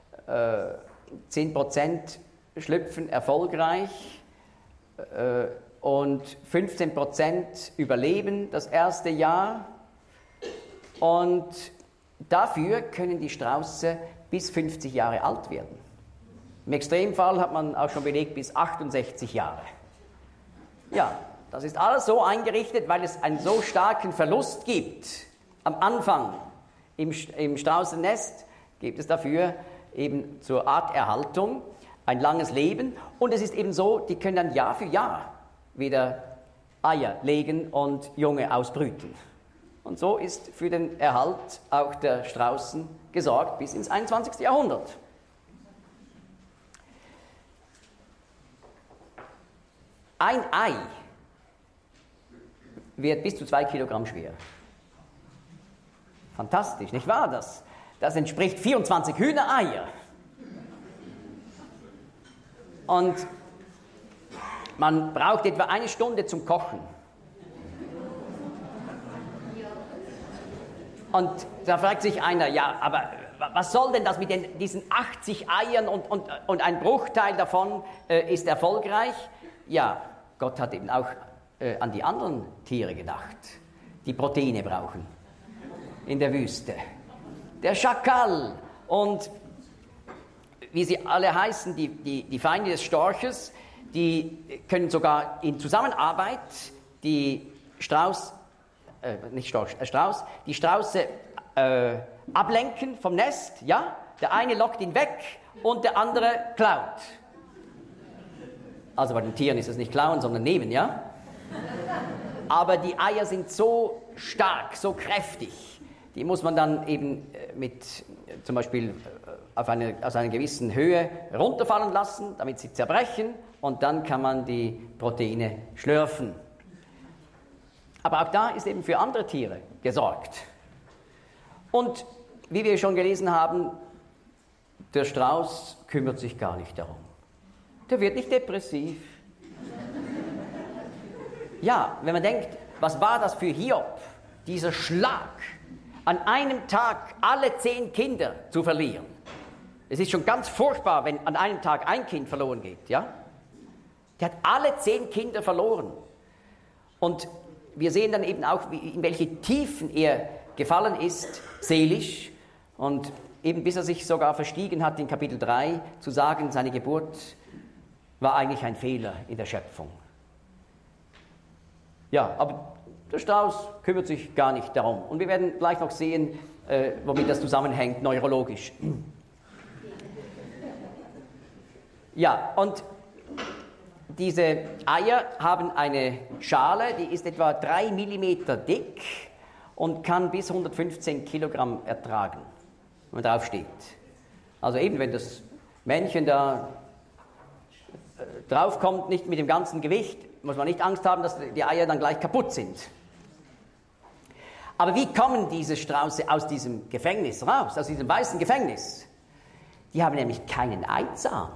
10% schlüpfen erfolgreich und 15% überleben das erste Jahr. Und dafür können die Strauße bis 50 Jahre alt werden. Im Extremfall hat man auch schon belegt bis 68 Jahre. Ja, das ist alles so eingerichtet, weil es einen so starken Verlust gibt. Am Anfang im Straußennest gibt es dafür eben zur Arterhaltung ein langes Leben. Und es ist eben so, die können dann Jahr für Jahr wieder Eier legen und Junge ausbrüten. Und so ist für den Erhalt auch der Straußen gesorgt bis ins 21. Jahrhundert. Ein Ei wird bis zu 2 Kilogramm schwer. Fantastisch, nicht wahr? Das entspricht 24 Hühnereier. Und man braucht etwa 1 Stunde zum Kochen. Und da fragt sich einer, ja, aber was soll denn das mit diesen 80 Eiern und ein Bruchteil davon ist erfolgreich? Ja, Gott hat eben auch an die anderen Tiere gedacht, die Proteine brauchen in der Wüste. Der Schakal und wie sie alle heißen, die Feinde des Storches, die können sogar in Zusammenarbeit die Strauße ablenken vom Nest, ja? Der eine lockt ihn weg und der andere klaut. Also bei den Tieren ist es nicht klauen, sondern nehmen, ja? Aber die Eier sind so stark, so kräftig, die muss man dann eben zum Beispiel aus einer gewissen Höhe runterfallen lassen, damit sie zerbrechen und dann kann man die Proteine schlürfen. Aber auch da ist eben für andere Tiere gesorgt. Und wie wir schon gelesen haben, der Strauß kümmert sich gar nicht darum. Der wird nicht depressiv. Ja, wenn man denkt, was war das für Hiob, dieser Schlag, an einem Tag alle 10 Kinder zu verlieren. Es ist schon ganz furchtbar, wenn an einem Tag ein Kind verloren geht, ja? Der hat alle 10 Kinder verloren. Und wir sehen dann eben auch, in welche Tiefen er gefallen ist, seelisch. Und eben bis er sich sogar verstiegen hat, in Kapitel 3 zu sagen, seine Geburt war eigentlich ein Fehler in der Schöpfung. Ja, aber der Strauß kümmert sich gar nicht darum. Und wir werden gleich noch sehen, womit das zusammenhängt, neurologisch. Ja, und diese Eier haben eine Schale, die ist etwa 3 Millimeter dick und kann bis 115 Kilogramm ertragen, wenn man drauf steht. Also eben, wenn das Männchen da draufkommt, nicht mit dem ganzen Gewicht, muss man nicht Angst haben, dass die Eier dann gleich kaputt sind. Aber wie kommen diese Strauße aus diesem Gefängnis raus, aus diesem weißen Gefängnis? Die haben nämlich keinen Eizahn.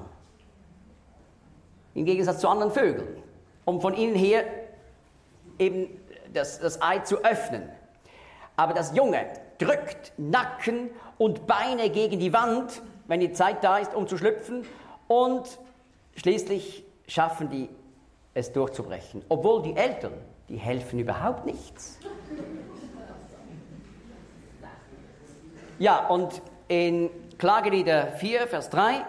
Im Gegensatz zu anderen Vögeln, um von innen her eben das Ei zu öffnen. Aber das Junge drückt Nacken und Beine gegen die Wand, wenn die Zeit da ist, um zu schlüpfen, und schließlich schaffen die es durchzubrechen. Obwohl die Eltern, die helfen überhaupt nichts. Ja, und in Klagelieder 4, Vers 3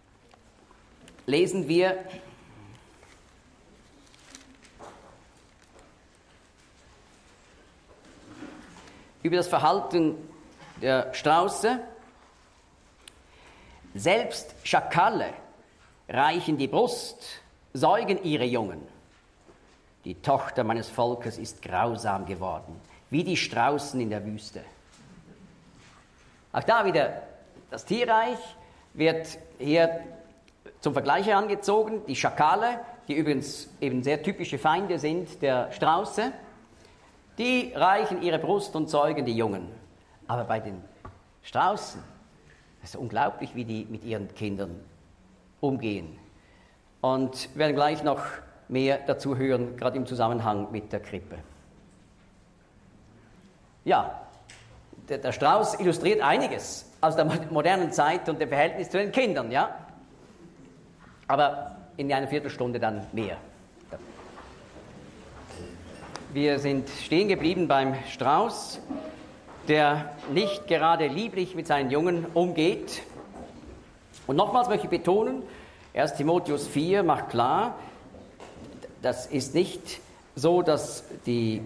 lesen wir: über das Verhalten der Strauße. Selbst Schakalle reichen die Brust, säugen ihre Jungen. Die Tochter meines Volkes ist grausam geworden, wie die Straußen in der Wüste. Auch da wieder das Tierreich wird hier zum Vergleich herangezogen. Die Schakale, die übrigens eben sehr typische Feinde sind der Strauße, die reichen ihre Brust und zeugen die Jungen. Aber bei den Straußen, es ist unglaublich, wie die mit ihren Kindern umgehen. Und wir werden gleich noch mehr dazu hören, gerade im Zusammenhang mit der Krippe. Ja, der Strauß illustriert einiges aus der modernen Zeit und dem Verhältnis zu den Kindern, ja. Aber in einer Viertelstunde dann mehr. Wir sind stehen geblieben beim Strauß, der nicht gerade lieblich mit seinen Jungen umgeht. Und nochmals möchte ich betonen, 1. Timotheus 4 macht klar, das ist nicht so, dass die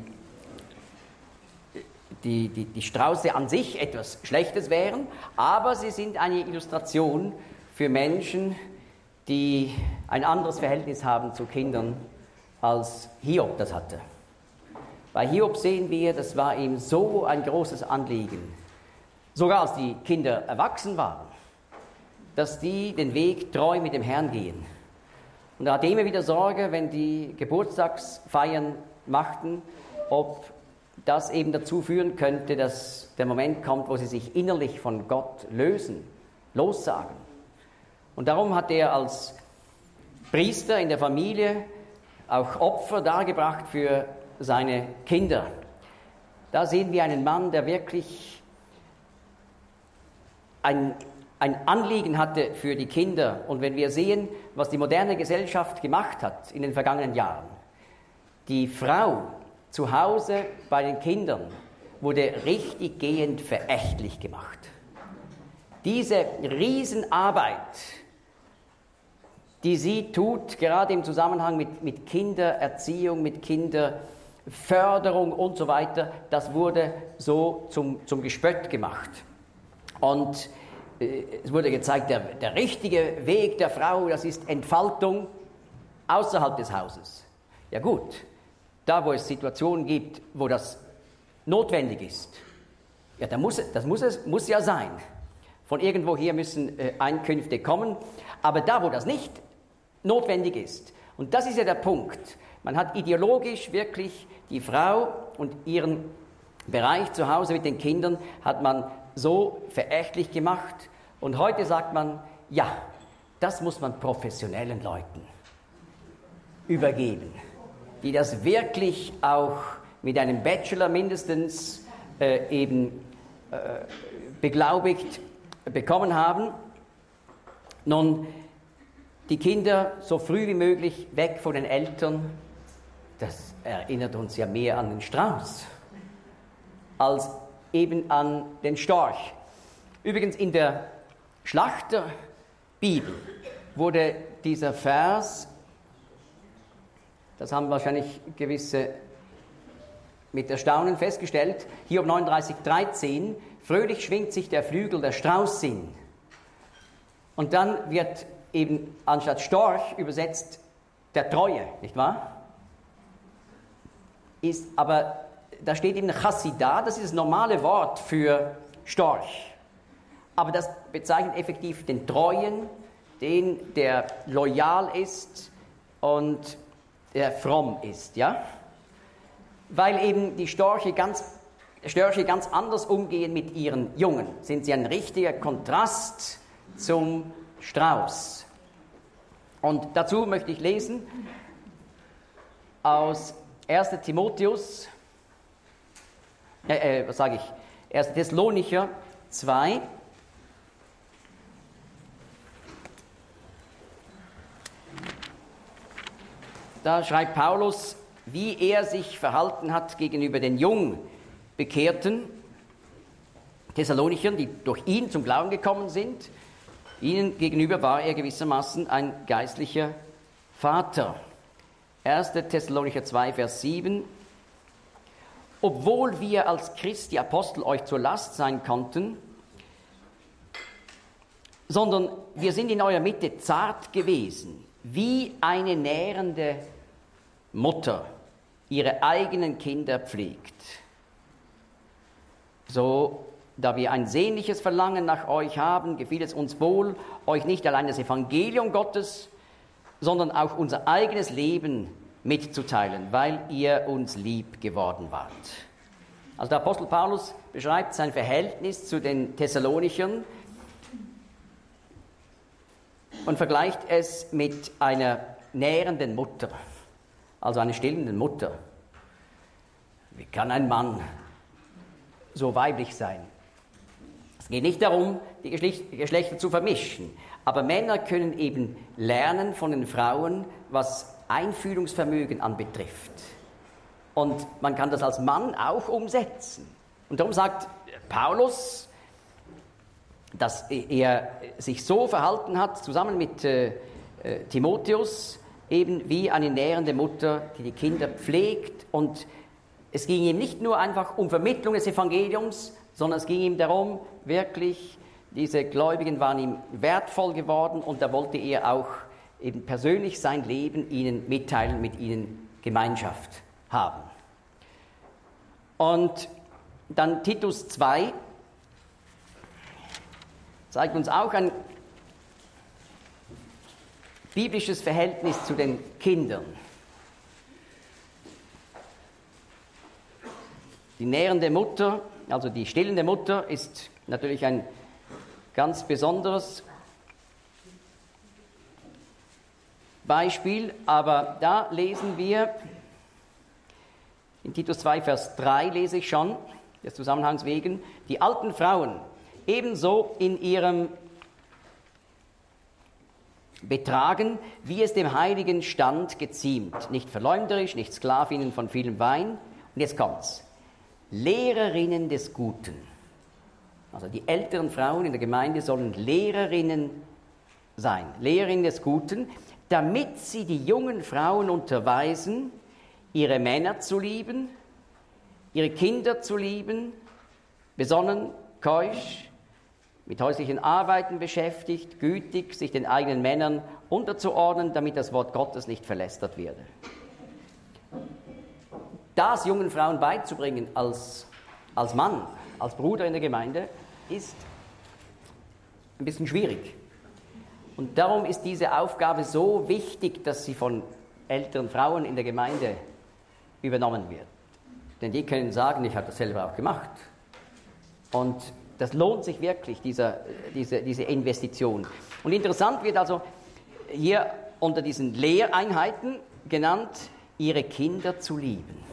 Strauße an sich etwas Schlechtes wären, aber sie sind eine Illustration für Menschen, die ein anderes Verhältnis haben zu Kindern, als Hiob das hatte. Bei Hiob sehen wir, das war ihm so ein großes Anliegen, sogar als die Kinder erwachsen waren, dass die den Weg treu mit dem Herrn gehen. Und er hatte immer wieder Sorge, wenn die Geburtstagsfeiern machten, ob das eben dazu führen könnte, dass der Moment kommt, wo sie sich innerlich von Gott lossagen. Und darum hat er als Priester in der Familie auch Opfer dargebracht für seine Kinder. Da sehen wir einen Mann, der wirklich ein Anliegen hatte für die Kinder. Und wenn wir sehen, was die moderne Gesellschaft gemacht hat in den vergangenen Jahren, die Frau zu Hause bei den Kindern wurde richtig gehend verächtlich gemacht. Diese Riesenarbeit, die sie tut, gerade im Zusammenhang mit Kindererziehung, mit Kinderförderung und so weiter, das wurde so zum Gespött gemacht. Und es wurde gezeigt, der richtige Weg der Frau, das ist Entfaltung außerhalb des Hauses. Ja gut, da wo es Situationen gibt, wo das notwendig ist, ja, das muss ja sein. Von irgendwoher müssen Einkünfte kommen, aber da wo das nicht notwendig ist, und das ist ja der Punkt, man hat ideologisch wirklich die Frau und ihren Bereich zu Hause mit den Kindern hat man so verächtlich gemacht und heute sagt man, ja, das muss man professionellen Leuten übergeben, die das wirklich auch mit einem Bachelor mindestens beglaubigt bekommen haben. Nun, die Kinder so früh wie möglich weg von den Eltern, das erinnert uns ja mehr an den Strauß als eben an den Storch. Übrigens in der Schlachterbibel wurde dieser Vers, das haben wahrscheinlich gewisse mit Erstaunen festgestellt, Hiob 39,13, fröhlich schwingt sich der Flügel der Straußin. Und dann wird eben anstatt Storch übersetzt der Treue, nicht wahr? Aber da steht eben Chassidah, das ist das normale Wort für Storch. Aber das bezeichnet effektiv den Treuen, der loyal ist und der fromm ist, ja? Weil eben die Störche ganz anders umgehen mit ihren Jungen, sind sie ein richtiger Kontrast zum Strauß. Und dazu möchte ich lesen aus 1. Timotheus, 1. Thessalonicher 2. Da schreibt Paulus, wie er sich verhalten hat gegenüber den Jungbekehrten Thessalonichern, die durch ihn zum Glauben gekommen sind. Ihnen gegenüber war er gewissermaßen ein geistlicher Vater. 1. Thessalonicher 2, Vers 7. Obwohl wir als Christi Apostel euch zur Last sein konnten, sondern wir sind in eurer Mitte zart gewesen, wie eine nährende Mutter ihre eigenen Kinder pflegt. So da wir ein sehnliches Verlangen nach euch haben, gefiel es uns wohl, euch nicht allein das Evangelium Gottes, sondern auch unser eigenes Leben mitzuteilen, weil ihr uns lieb geworden wart. Also der Apostel Paulus beschreibt sein Verhältnis zu den Thessalonichern und vergleicht es mit einer nährenden Mutter, also einer stillenden Mutter. Wie kann ein Mann so weiblich sein? Es geht nicht darum, die Geschlechter zu vermischen, aber Männer können eben lernen von den Frauen, was Einfühlungsvermögen anbetrifft. Und man kann das als Mann auch umsetzen. Und darum sagt Paulus, dass er sich so verhalten hat, zusammen mit Timotheus, eben wie eine nährende Mutter, die die Kinder pflegt. Und es ging ihm nicht nur einfach um Vermittlung des Evangeliums, sondern es ging ihm darum, wirklich, diese Gläubigen waren ihm wertvoll geworden und da wollte er auch eben persönlich sein Leben ihnen mitteilen, mit ihnen Gemeinschaft haben. Und dann Titus 2 zeigt uns auch ein biblisches Verhältnis zu den Kindern. Die nährende Mutter, also die stillende Mutter, ist natürlich ein ganz besonderes Beispiel, aber da lesen wir, in Titus 2, Vers 3 lese ich schon, des Zusammenhangs wegen, die alten Frauen ebenso in ihrem Betragen, wie es dem heiligen Stand geziemt, nicht verleumderisch, nicht Sklavinnen von vielem Wein. Und jetzt kommt's. Lehrerinnen des Guten. Also die älteren Frauen in der Gemeinde sollen Lehrerinnen sein, Lehrerinnen des Guten, damit sie die jungen Frauen unterweisen, ihre Männer zu lieben, ihre Kinder zu lieben, besonnen, keusch, mit häuslichen Arbeiten beschäftigt, gütig, sich den eigenen Männern unterzuordnen, damit das Wort Gottes nicht verlästert werde. Das jungen Frauen beizubringen als Mann, als Bruder in der Gemeinde, ist ein bisschen schwierig. Und darum ist diese Aufgabe so wichtig, dass sie von älteren Frauen in der Gemeinde übernommen wird. Denn die können sagen, ich habe das selber auch gemacht. Und das lohnt sich wirklich, diese Investition. Und interessant wird also hier unter diesen Lehreinheiten genannt, ihre Kinder zu lieben.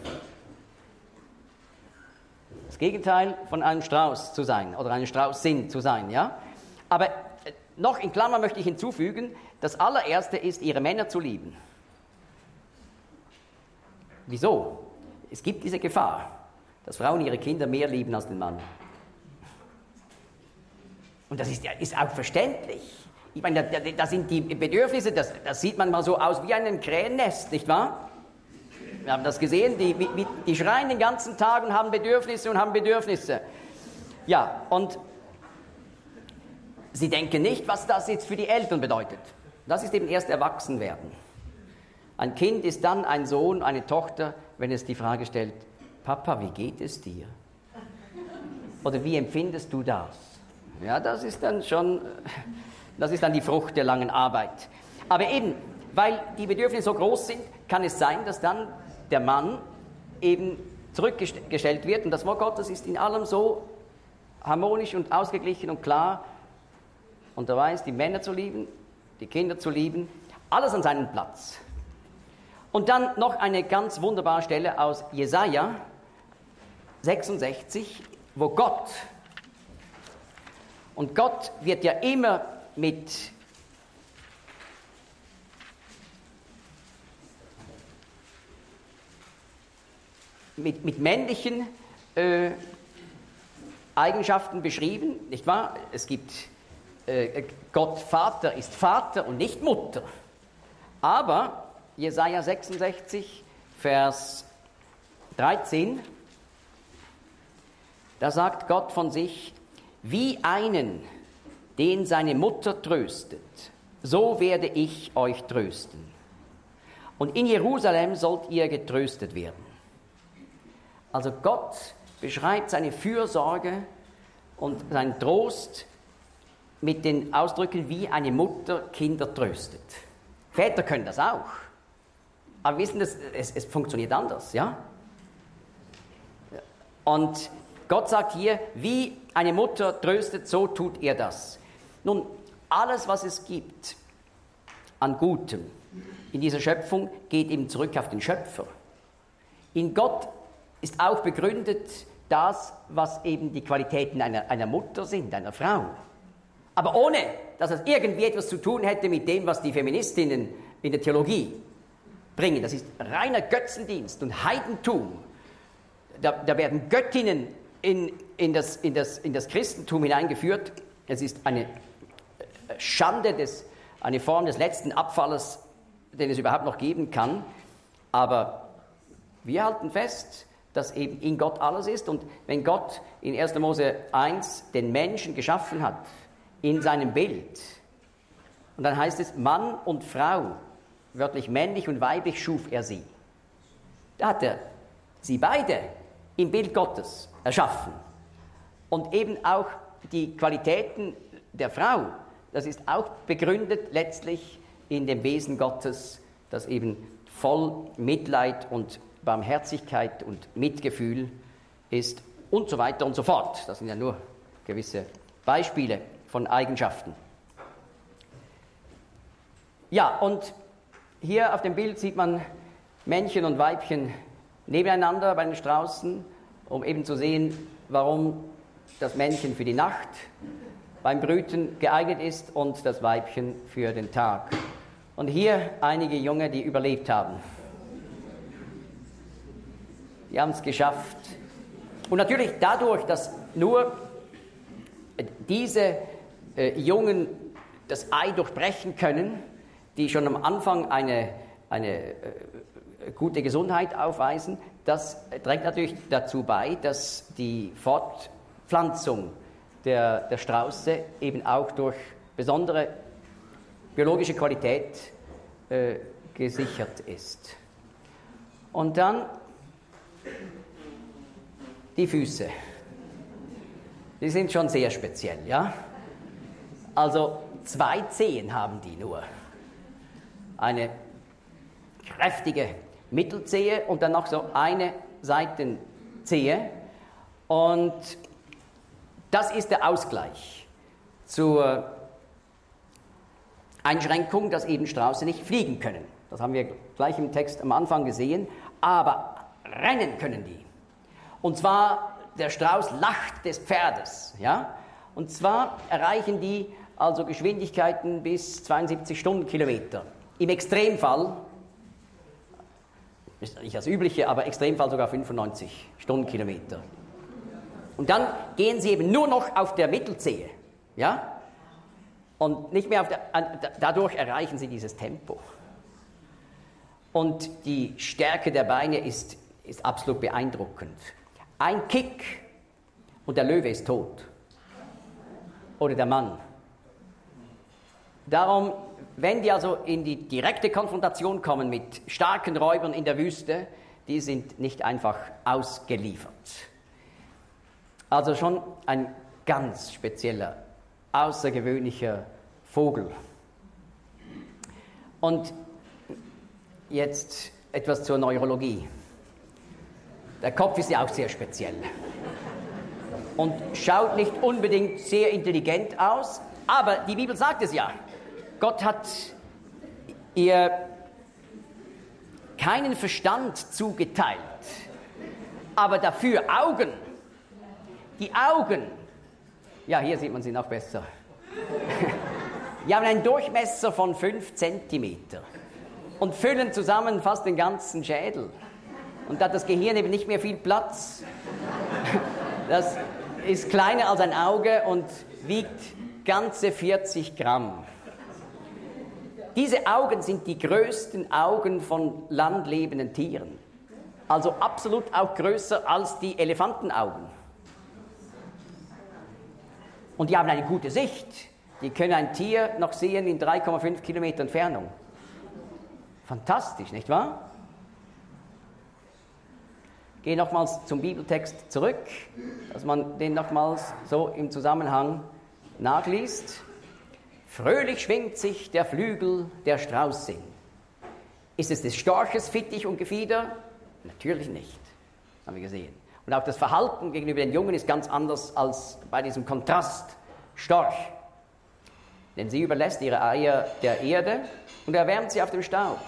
Das Gegenteil von einem Strauß zu sein oder einem Straußin zu sein, ja? Aber noch in Klammern möchte ich hinzufügen, das allererste ist, ihre Männer zu lieben. Wieso? Es gibt diese Gefahr, dass Frauen ihre Kinder mehr lieben als den Mann. Und das ist auch verständlich. Ich meine, da sind die Bedürfnisse, das sieht man mal so aus wie ein Krähennest, nicht wahr? Wir haben das gesehen, die schreien den ganzen Tag und haben Bedürfnisse. Ja, und sie denken nicht, was das jetzt für die Eltern bedeutet. Das ist eben erst Erwachsenwerden. Ein Kind ist dann ein Sohn, eine Tochter, wenn es die Frage stellt, Papa, wie geht es dir? Oder wie empfindest du das? Ja, das ist dann die Frucht der langen Arbeit. Aber eben, weil die Bedürfnisse so groß sind, kann es sein, dass dann der Mann eben zurückgestellt wird. Und das Wort Gottes ist in allem so harmonisch und ausgeglichen und klar. Und er weiß, die Männer zu lieben, die Kinder zu lieben, alles an seinen Platz. Und dann noch eine ganz wunderbare Stelle aus Jesaja 66, wo Gott wird ja immer mit männlichen Eigenschaften beschrieben, nicht wahr? Es gibt Gott Vater ist Vater und nicht Mutter. Aber Jesaja 66, Vers 13, da sagt Gott von sich, wie einen, den seine Mutter tröstet, so werde ich euch trösten. Und in Jerusalem sollt ihr getröstet werden. Also Gott beschreibt seine Fürsorge und seinen Trost mit den Ausdrücken, wie eine Mutter Kinder tröstet. Väter können das auch. Aber wissen das, es funktioniert anders, ja? Und Gott sagt hier, wie eine Mutter tröstet, so tut er das. Nun, alles, was es gibt an Gutem in dieser Schöpfung, geht eben zurück auf den Schöpfer. In Gott ist auch begründet das, was eben die Qualitäten einer Mutter sind, einer Frau. Aber ohne, dass es irgendwie etwas zu tun hätte mit dem, was die Feministinnen in der Theologie bringen. Das ist reiner Götzendienst und Heidentum. Da werden Göttinnen in das Christentum hineingeführt. Es ist eine Schande, eine Form des letzten Abfalles, den es überhaupt noch geben kann. Aber wir halten fest, dass eben in Gott alles ist. Und wenn Gott in 1. Mose 1 den Menschen geschaffen hat, in seinem Bild, und dann heißt es, Mann und Frau, wörtlich männlich und weiblich, schuf er sie. Da hat er sie beide im Bild Gottes erschaffen. Und eben auch die Qualitäten der Frau, das ist auch begründet letztlich in dem Wesen Gottes, das eben voll Mitleid und Barmherzigkeit und Mitgefühl ist und so weiter und so fort. Das sind ja nur gewisse Beispiele von Eigenschaften. Ja, und hier auf dem Bild sieht man Männchen und Weibchen nebeneinander bei den Straußen, um eben zu sehen, warum das Männchen für die Nacht beim Brüten geeignet ist und das Weibchen für den Tag. Und hier einige Junge, die überlebt haben. Die haben es geschafft. Und natürlich dadurch, dass nur diese Jungen das Ei durchbrechen können, die schon am Anfang eine gute Gesundheit aufweisen, das trägt natürlich dazu bei, dass die Fortpflanzung der Strauße eben auch durch besondere biologische Qualität gesichert ist. Und dann die Füße. Die sind schon sehr speziell, ja? Also 2 Zehen haben die nur. Eine kräftige Mittelzehe und dann noch so eine Seitenzehe. Und das ist der Ausgleich zur Einschränkung, dass eben Strauße nicht fliegen können. Das haben wir gleich im Text am Anfang gesehen. Aber rennen können die. Und zwar der Strauß lacht des Pferdes. Ja? Und zwar erreichen die also Geschwindigkeiten bis 72 Stundenkilometer. Im Extremfall, ist nicht das Übliche, aber Extremfall sogar 95 Stundenkilometer. Und dann gehen sie eben nur noch auf der Mittelzehe. Ja? Und nicht mehr dadurch erreichen sie dieses Tempo. Und die Stärke der Beine ist absolut beeindruckend. Ein Kick und der Löwe ist tot. Oder der Mann. Darum, wenn die also in die direkte Konfrontation kommen mit starken Räubern in der Wüste, die sind nicht einfach ausgeliefert. Also schon ein ganz spezieller, außergewöhnlicher Vogel. Und jetzt etwas zur Neurologie. Der Kopf ist ja auch sehr speziell und schaut nicht unbedingt sehr intelligent aus, aber die Bibel sagt es ja. Gott hat ihr keinen Verstand zugeteilt, aber dafür Augen. Die Augen, ja, hier sieht man sie noch besser. Die haben einen Durchmesser von 5 Zentimeter und füllen zusammen fast den ganzen Schädel. Und da hat das Gehirn eben nicht mehr viel Platz. Das ist kleiner als ein Auge und wiegt ganze 40 Gramm. Diese Augen sind die größten Augen von landlebenden Tieren. Also absolut auch größer als die Elefantenaugen. Und die haben eine gute Sicht. Die können ein Tier noch sehen in 3,5 Kilometer Entfernung. Fantastisch, nicht wahr? gehe nochmals zum Bibeltext zurück, dass man den nochmals so im Zusammenhang nachliest. Fröhlich schwingt sich der Flügel der Straußsing. Ist es des Storches Fittich und Gefieder? Natürlich nicht, haben wir gesehen. Und auch das Verhalten gegenüber den Jungen ist ganz anders als bei diesem Kontrast Storch. Denn sie überlässt ihre Eier der Erde und erwärmt sie auf dem Staub.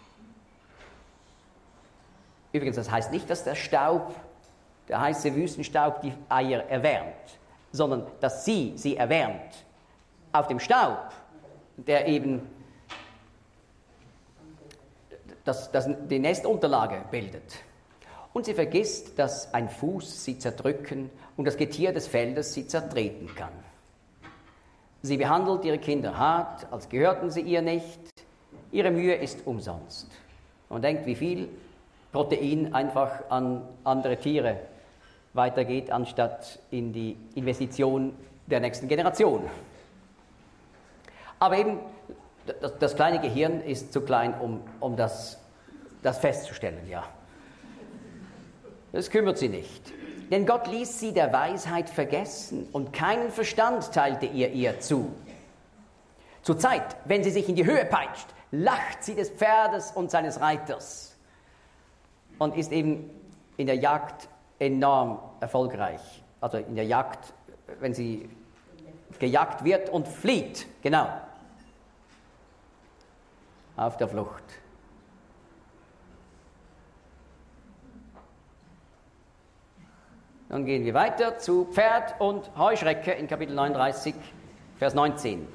Übrigens, das heißt nicht, dass der Staub, der heiße Wüstenstaub, die Eier erwärmt, sondern dass sie erwärmt auf dem Staub, der eben die Nestunterlage bildet. Und sie vergisst, dass ein Fuß sie zerdrücken und das Getier des Feldes sie zertreten kann. Sie behandelt ihre Kinder hart, als gehörten sie ihr nicht. Ihre Mühe ist umsonst. Man denkt, wie viel Protein einfach an andere Tiere weitergeht, anstatt in die Investition der nächsten Generation. Aber eben, das kleine Gehirn ist zu klein, um das festzustellen, ja. Das kümmert sie nicht. Denn Gott ließ sie der Weisheit vergessen und keinen Verstand teilte ihr zu. Zur Zeit, wenn sie sich in die Höhe peitscht, lacht sie des Pferdes und seines Reiters und ist eben in der Jagd enorm erfolgreich. Also in der Jagd, wenn sie gejagt wird und flieht, genau, auf der Flucht. Dann gehen wir weiter zu Pferd und Heuschrecke in Kapitel 39, Vers 19.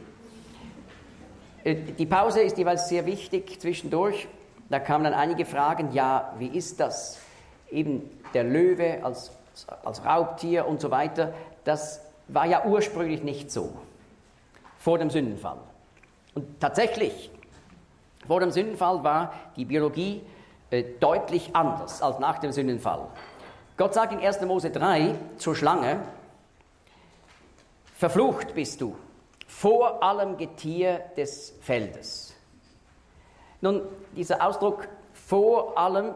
Die Pause ist jeweils sehr wichtig zwischendurch. Da kamen dann einige Fragen, ja, wie ist das? Eben der Löwe als Raubtier und so weiter, das war ja ursprünglich nicht so, vor dem Sündenfall. Und tatsächlich, vor dem Sündenfall war die Biologie deutlich anders als nach dem Sündenfall. Gott sagt in 1. Mose 3 zur Schlange, verflucht bist du vor allem Getier des Feldes. Nun, dieser Ausdruck vor allem,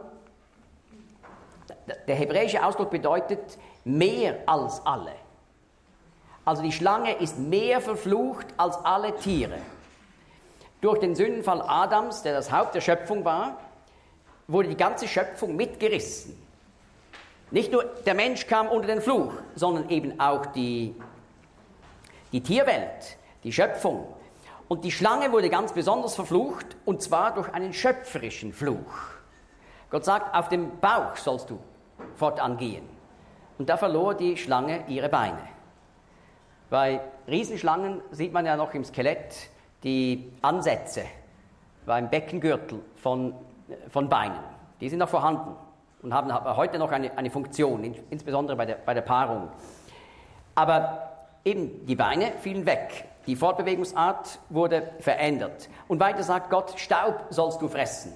der hebräische Ausdruck bedeutet mehr als alle. Also die Schlange ist mehr verflucht als alle Tiere. Durch den Sündenfall Adams, der das Haupt der Schöpfung war, wurde die ganze Schöpfung mitgerissen. Nicht nur der Mensch kam unter den Fluch, sondern eben auch die Tierwelt, die Schöpfung. Und die Schlange wurde ganz besonders verflucht, und zwar durch einen schöpferischen Fluch. Gott sagt, auf dem Bauch sollst du fortan gehen. Und da verlor die Schlange ihre Beine. Bei Riesenschlangen sieht man ja noch im Skelett die Ansätze beim Beckengürtel von Beinen. Die sind noch vorhanden und haben heute noch eine Funktion, insbesondere bei der Paarung. Aber eben die Beine fielen weg, die Fortbewegungsart wurde verändert. Und weiter sagt Gott, Staub sollst du fressen.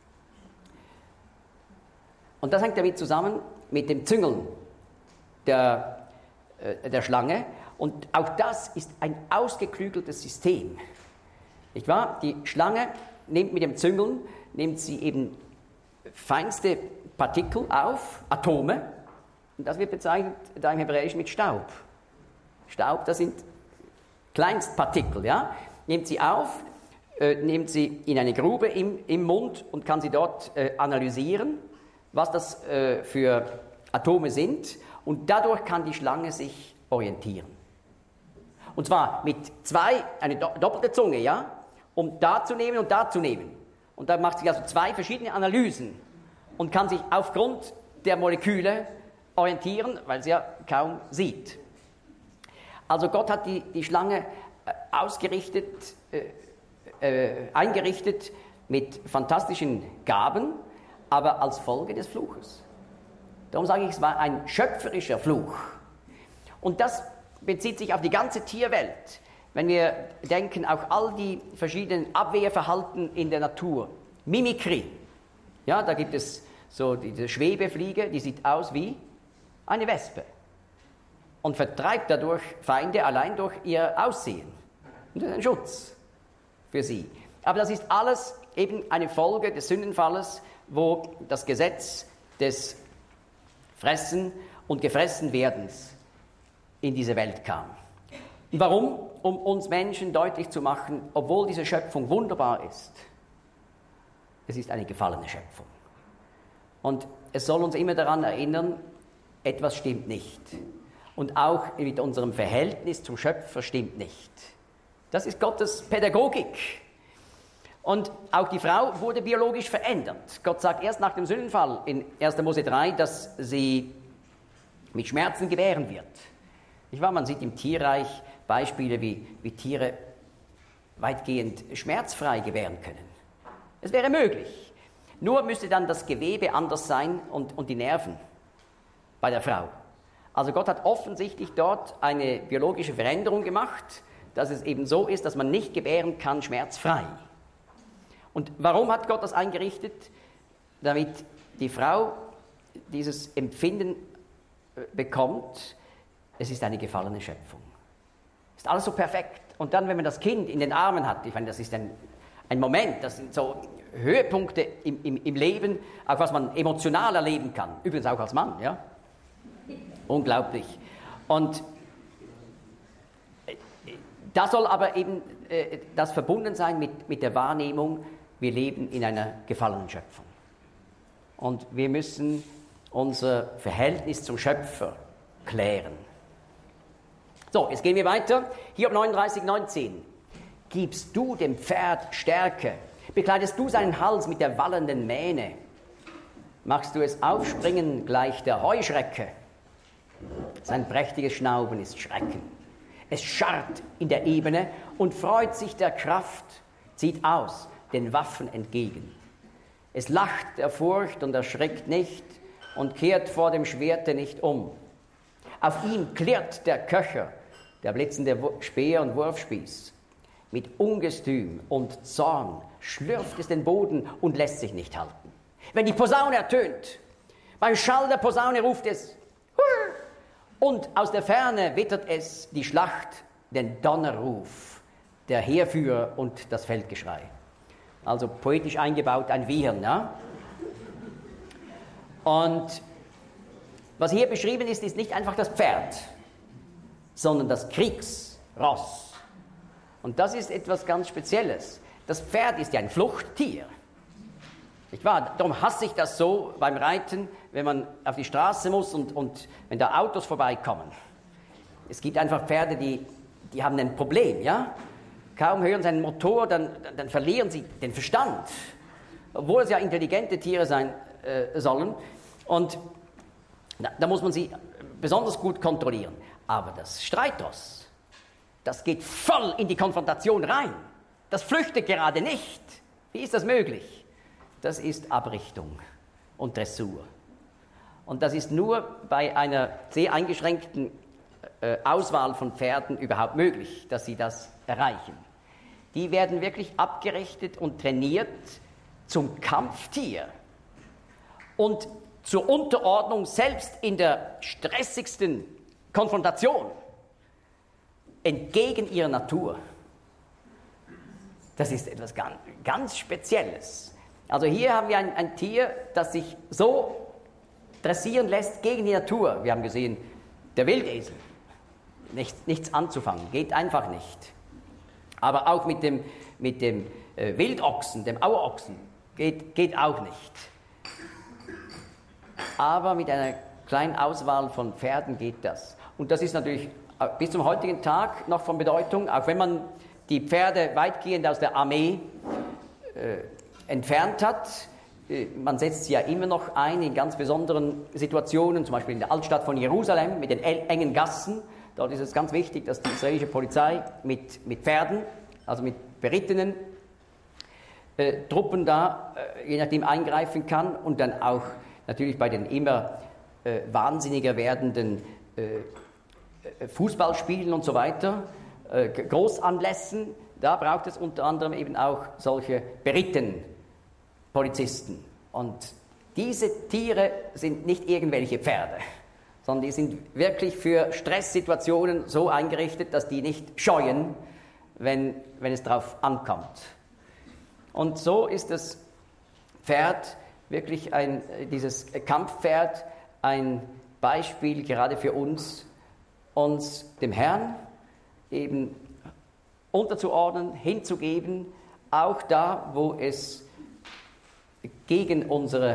Und das hängt damit zusammen mit dem Züngeln der Schlange. Und auch das ist ein ausgeklügeltes System. Nicht wahr? Die Schlange nimmt mit dem Züngeln, nimmt sie eben feinste Partikel auf, Atome, und das wird bezeichnet da im Hebräischen mit Staub. Staub, das sind Kleinstpartikel, ja? Nimmt sie auf, nimmt sie in eine Grube im Mund und kann sie dort analysieren, was das für Atome sind, und dadurch kann die Schlange sich orientieren. Und zwar mit eine doppelte Zunge, ja? Um da zu nehmen und da zu nehmen. Und da macht sie also zwei verschiedene Analysen und kann sich aufgrund der Moleküle orientieren, weil sie ja kaum sieht. Also Gott hat die Schlange eingerichtet mit fantastischen Gaben, aber als Folge des Fluches. Darum sage ich, es war ein schöpferischer Fluch. Und das bezieht sich auf die ganze Tierwelt. Wenn wir denken, auch all die verschiedenen Abwehrverhalten in der Natur. Mimikrie. Ja, da gibt es so diese Schwebefliege, die sieht aus wie eine Wespe. Und vertreibt dadurch Feinde allein durch ihr Aussehen. Und das ist ein Schutz für sie. Aber das ist alles eben eine Folge des Sündenfalles, wo das Gesetz des Fressen und Gefressenwerdens in diese Welt kam. Und warum? Um uns Menschen deutlich zu machen, obwohl diese Schöpfung wunderbar ist, es ist eine gefallene Schöpfung. Und es soll uns immer daran erinnern, etwas stimmt nicht. Und auch mit unserem Verhältnis zum Schöpfer stimmt nicht. Das ist Gottes Pädagogik. Und auch die Frau wurde biologisch verändert. Gott sagt erst nach dem Sündenfall in 1. Mose 3, dass sie mit Schmerzen gebären wird. Nicht wahr? Man sieht im Tierreich Beispiele, wie Tiere weitgehend schmerzfrei gebären können. Es wäre möglich. Nur müsste dann das Gewebe anders sein und die Nerven bei der Frau. Also Gott hat offensichtlich dort eine biologische Veränderung gemacht, dass es eben so ist, dass man nicht gebären kann schmerzfrei. Und warum hat Gott das eingerichtet? Damit die Frau dieses Empfinden bekommt, es ist eine gefallene Schöpfung. Ist alles so perfekt. Und dann, wenn man das Kind in den Armen hat, ich meine, das ist ein Moment, das sind so Höhepunkte im Leben, auch was man emotional erleben kann. Übrigens auch als Mann, ja. Unglaublich. Und da soll aber eben das verbunden sein mit der Wahrnehmung, wir leben in einer gefallenen Schöpfung. Und wir müssen unser Verhältnis zum Schöpfer klären. So, jetzt gehen wir weiter. Hiob 39,19. Gibst du dem Pferd Stärke, bekleidest du seinen Hals mit der wallenden Mähne, machst du es aufspringen gleich der Heuschrecke. Sein prächtiges Schnauben ist Schrecken. Es scharrt in der Ebene und freut sich der Kraft, zieht aus den Waffen entgegen. Es lacht der Furcht und erschreckt nicht und kehrt vor dem Schwerte nicht um. Auf ihm klirrt der Köcher, der blitzende Speer und Wurfspieß. Mit Ungestüm und Zorn schlürft es den Boden und lässt sich nicht halten. Wenn die Posaune ertönt, beim Schall der Posaune ruft es Hurr! Und aus der Ferne wittert es die Schlacht, den Donnerruf, der Heerführer und das Feldgeschrei. Also poetisch eingebaut ein Wiehern, ja? Und was hier beschrieben ist, ist nicht einfach das Pferd, sondern das Kriegsross. Und das ist etwas ganz Spezielles. Das Pferd ist ja ein Fluchttier. Nicht wahr? Darum hasse ich das so beim Reiten, wenn man auf die Straße muss und wenn da Autos vorbeikommen. Es gibt einfach Pferde, die haben ein Problem, ja? Kaum hören sie einen Motor, dann verlieren sie den Verstand. Obwohl es ja intelligente Tiere sein sollen. Und da muss man sie besonders gut kontrollieren. Aber das Streitross, das geht voll in die Konfrontation rein. Das flüchtet gerade nicht. Wie ist das möglich? Das ist Abrichtung und Dressur. Und das ist nur bei einer sehr eingeschränkten Auswahl von Pferden überhaupt möglich, dass sie das erreichen. Die werden wirklich abgerichtet und trainiert zum Kampftier und zur Unterordnung selbst in der stressigsten Konfrontation entgegen ihrer Natur. Das ist etwas ganz, ganz Spezielles. Also hier haben wir ein Tier, das sich so dressieren lässt gegen die Natur. Wir haben gesehen, der Wildesel, nichts anzufangen, geht einfach nicht. Aber auch mit dem Wildochsen, dem Auerochsen, geht auch nicht. Aber mit einer kleinen Auswahl von Pferden geht das. Und das ist natürlich bis zum heutigen Tag noch von Bedeutung, auch wenn man die Pferde weitgehend aus der Armee entfernt hat. Man setzt sie ja immer noch ein in ganz besonderen Situationen, zum Beispiel in der Altstadt von Jerusalem mit den engen Gassen. Dort ist es ganz wichtig, dass die israelische Polizei mit Pferden, also mit berittenen Truppen da, je nachdem eingreifen kann und dann auch natürlich bei den immer wahnsinniger werdenden Fußballspielen und so weiter, Großanlässen, da braucht es unter anderem eben auch solche berittenen Polizisten. Und diese Tiere sind nicht irgendwelche Pferde, sondern die sind wirklich für Stresssituationen so eingerichtet, dass die nicht scheuen, wenn es darauf ankommt. Und so ist das Pferd wirklich dieses Kampfpferd ein Beispiel gerade für uns dem Herrn eben unterzuordnen, hinzugeben, auch da, wo es gegen unsere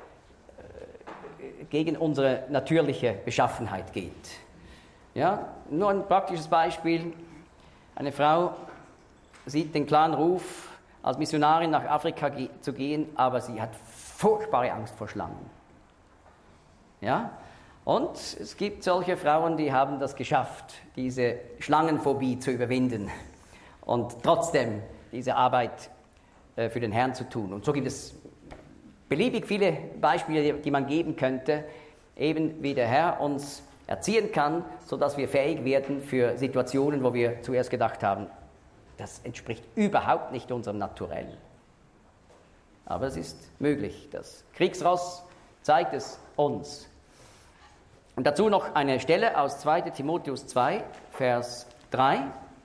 natürliche Beschaffenheit geht. Ja, nur ein praktisches Beispiel. Eine Frau sieht den klaren Ruf, als Missionarin nach Afrika zu gehen, aber sie hat furchtbare Angst vor Schlangen. Ja? Und es gibt solche Frauen, die haben das geschafft, diese Schlangenphobie zu überwinden und trotzdem diese Arbeit für den Herrn zu tun. Und so gibt es beliebig viele Beispiele, die man geben könnte, eben wie der Herr uns erziehen kann, sodass wir fähig werden für Situationen, wo wir zuerst gedacht haben, das entspricht überhaupt nicht unserem Naturell. Aber es ist möglich. Das Kriegsross zeigt es uns. Und dazu noch eine Stelle aus 2. Timotheus 2, Vers 3,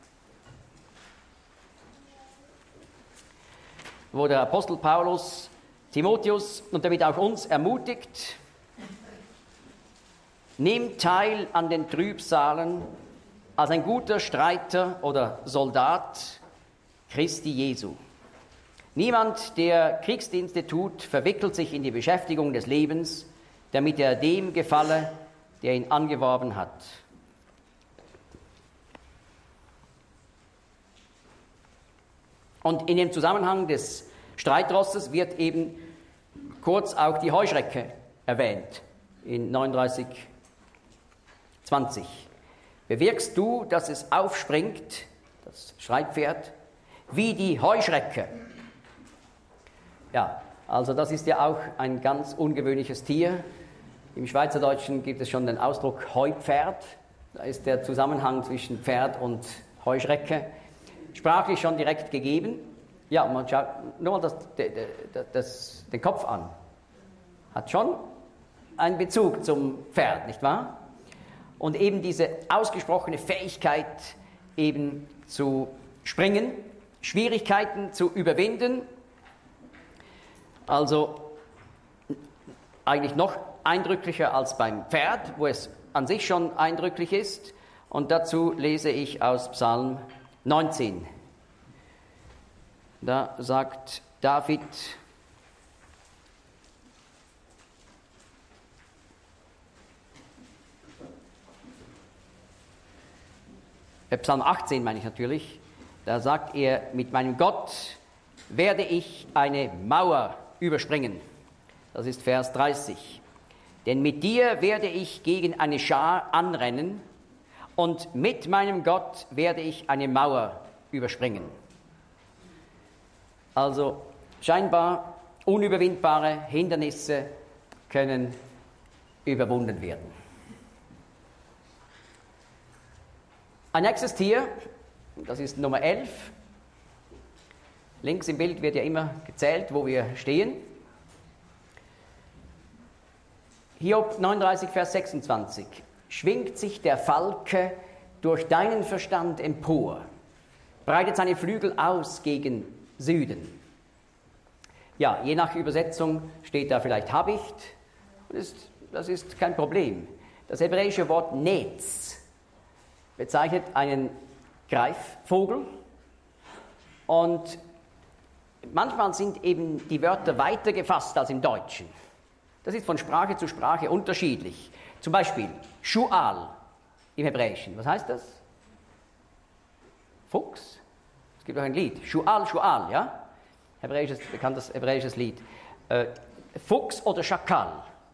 wo der Apostel Paulus Timotheus und damit auch uns ermutigt: Nimm teil an den Trübsalen als ein guter Streiter oder Soldat Christi Jesu. Niemand, der Kriegsdienste tut, verwickelt sich in die Beschäftigung des Lebens, damit er dem gefalle, der ihn angeworben hat. Und in dem Zusammenhang des Streitrosses wird eben kurz auch die Heuschrecke erwähnt, in 39,20. Bewirkst du, dass es aufspringt, das Streitpferd, wie die Heuschrecke. Ja, also das ist ja auch ein ganz ungewöhnliches Tier. Im Schweizerdeutschen gibt es schon den Ausdruck Heupferd. Da ist der Zusammenhang zwischen Pferd und Heuschrecke sprachlich schon direkt gegeben. Ja, man schaut nur mal den Kopf an. Hat schon einen Bezug zum Pferd, nicht wahr? Und eben diese ausgesprochene Fähigkeit, eben zu springen, Schwierigkeiten zu überwinden, also eigentlich noch eindrücklicher als beim Pferd, wo es an sich schon eindrücklich ist. Und dazu lese ich aus Psalm 19. Da sagt David: Psalm 18 meine ich natürlich, da sagt er: Mit meinem Gott werde ich eine Mauer überspringen. Das ist Vers 30. Denn mit dir werde ich gegen eine Schar anrennen und mit meinem Gott werde ich eine Mauer überspringen. Also scheinbar unüberwindbare Hindernisse können überwunden werden. Ein nächstes Tier, das ist Nummer 11. Links im Bild wird ja immer gezählt, wo wir stehen. Hiob 39, Vers 26. Schwingt sich der Falke durch deinen Verstand empor, breitet seine Flügel aus gegen Süden. Ja, je nach Übersetzung steht da vielleicht Habicht. Das ist kein Problem. Das hebräische Wort Netz bezeichnet einen Greifvogel. Und manchmal sind eben die Wörter weiter gefasst als im Deutschen. Das ist von Sprache zu Sprache unterschiedlich. Zum Beispiel Shual im Hebräischen. Was heißt das? Fuchs? Es gibt auch ein Lied. Shual, Shual, ja? Bekanntes hebräisches Lied. Fuchs oder Schakal.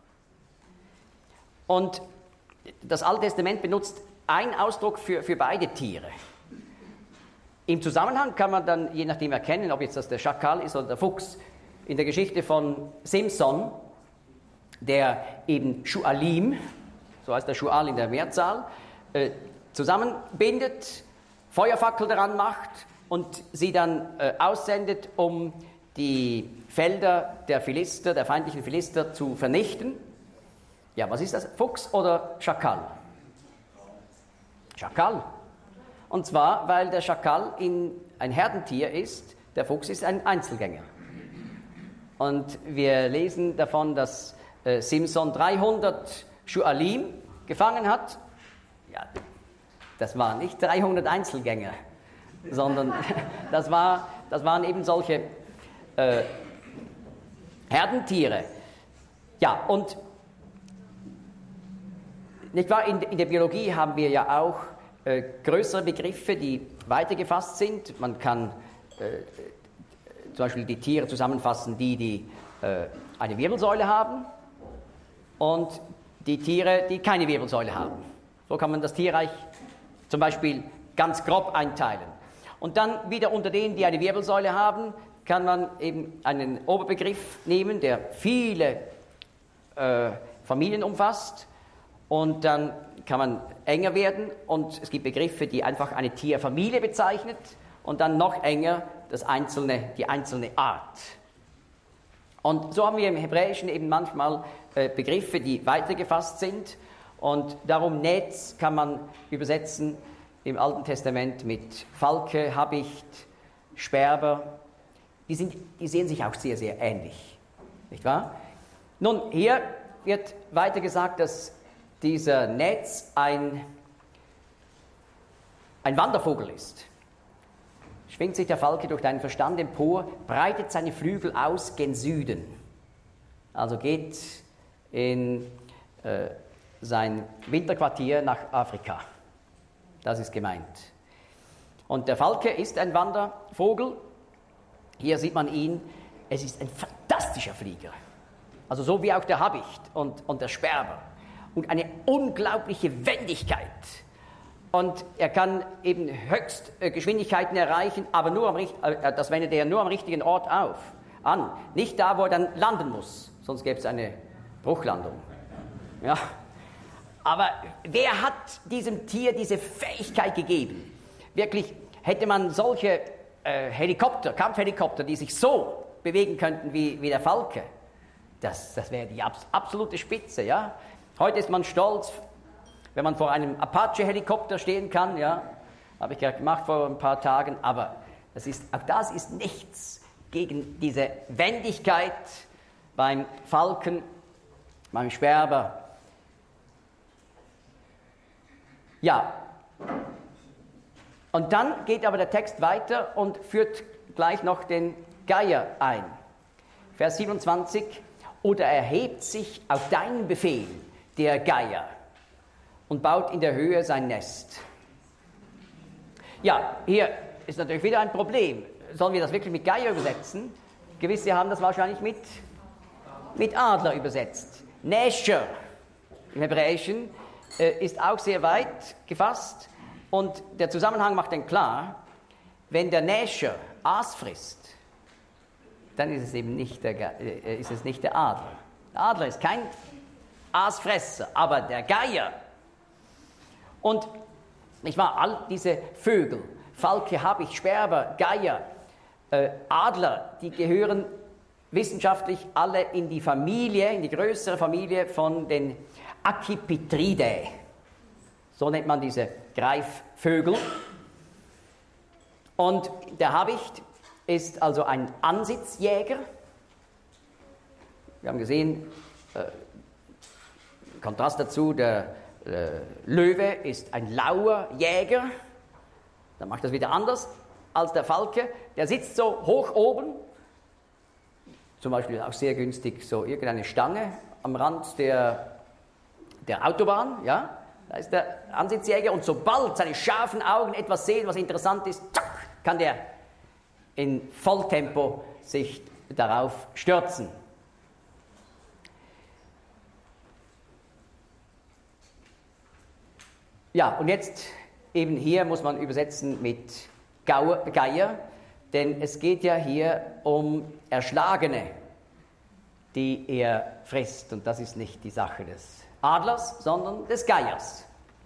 Und das Alte Testament benutzt einen Ausdruck für beide Tiere. Im Zusammenhang kann man dann je nachdem erkennen, ob jetzt das der Schakal ist oder der Fuchs. In der Geschichte von Simson, der eben Shualim, so heißt der Shual in der Mehrzahl, zusammenbindet, Feuerfackel daran macht und sie dann aussendet, um die Felder der Philister, der feindlichen Philister zu vernichten. Ja, was ist das? Fuchs oder Schakal? Schakal. Und zwar, weil der Schakal ein Herdentier ist, der Fuchs ist ein Einzelgänger. Und wir lesen davon, dass Simson 300 Schualim gefangen hat, ja, das waren nicht 300 Einzelgänger, sondern das waren eben solche Herdentiere. Ja, und nicht wahr, in der Biologie haben wir ja auch größere Begriffe, die weiter gefasst sind. Man kann zum Beispiel die Tiere zusammenfassen, die eine Wirbelsäule haben und die Tiere, die keine Wirbelsäule haben. So kann man das Tierreich zum Beispiel ganz grob einteilen. Und dann wieder unter denen, die eine Wirbelsäule haben, kann man eben einen Oberbegriff nehmen, der viele Familien umfasst. Und dann kann man enger werden und es gibt Begriffe, die einfach eine Tierfamilie bezeichnet und dann noch enger die einzelne Art. Und so haben wir im Hebräischen eben manchmal Begriffe, die weiter gefasst sind. Und darum Netz kann man übersetzen im Alten Testament mit Falke, Habicht, Sperber. Die sehen sich auch sehr, sehr ähnlich. Nicht wahr? Nun, hier wird weiter gesagt, dass dieser Netz ein Wandervogel ist. Schwingt sich der Falke durch deinen Verstand empor, breitet seine Flügel aus gen Süden. Also geht in sein Winterquartier nach Afrika. Das ist gemeint. Und der Falke ist ein Wandervogel. Hier sieht man ihn. Es ist ein fantastischer Flieger. Also so wie auch der Habicht und der Sperber. Und eine unglaubliche Wendigkeit. Und er kann eben Höchstgeschwindigkeiten erreichen, aber das wendet er nur am richtigen Ort an. Nicht da, wo er dann landen muss, sonst gäbe es eine Bruchlandung. Ja. Aber wer hat diesem Tier diese Fähigkeit gegeben? Wirklich, hätte man solche Kampfhelikopter, die sich so bewegen könnten wie der Falke, das wäre die absolute Spitze, ja. Heute ist man stolz, wenn man vor einem Apache-Helikopter stehen kann, ja, habe ich gemacht vor ein paar Tagen, aber auch das ist nichts gegen diese Wendigkeit beim Falken, beim Sperber. Ja, und dann geht aber der Text weiter und führt gleich noch den Geier ein. Vers 27, oder erhebt sich auf deinen Befehl der Geier und baut in der Höhe sein Nest. Ja, hier ist natürlich wieder ein Problem. Sollen wir das wirklich mit Geier übersetzen? Gewisse haben das wahrscheinlich mit Adler übersetzt. Nesher im Hebräischen ist auch sehr weit gefasst und der Zusammenhang macht dann klar, wenn der Nesher Aas frisst, dann ist es eben nicht der Adler. Der Adler ist kein Aasfresser, aber der Geier. Und nicht wahr, all diese Vögel, Falke, Habicht, Sperber, Geier, Adler, die gehören wissenschaftlich alle in die größere Familie von den Accipitridae. So nennt man diese Greifvögel. Und der Habicht ist also ein Ansitzjäger. Wir haben gesehen, im Kontrast dazu, der Löwe ist ein lauer Jäger. Dann macht das wieder anders als der Falke. Der sitzt so hoch oben, zum Beispiel auch sehr günstig, so irgendeine Stange am Rand der Autobahn, ja, da ist der Ansitzjäger und sobald seine scharfen Augen etwas sehen, was interessant ist, zack, kann der in Volltempo sich darauf stürzen. Ja, und jetzt eben hier muss man übersetzen mit Geier, denn es geht ja hier um Erschlagene, die er frisst. Und das ist nicht die Sache des Adlers, sondern des Geiers.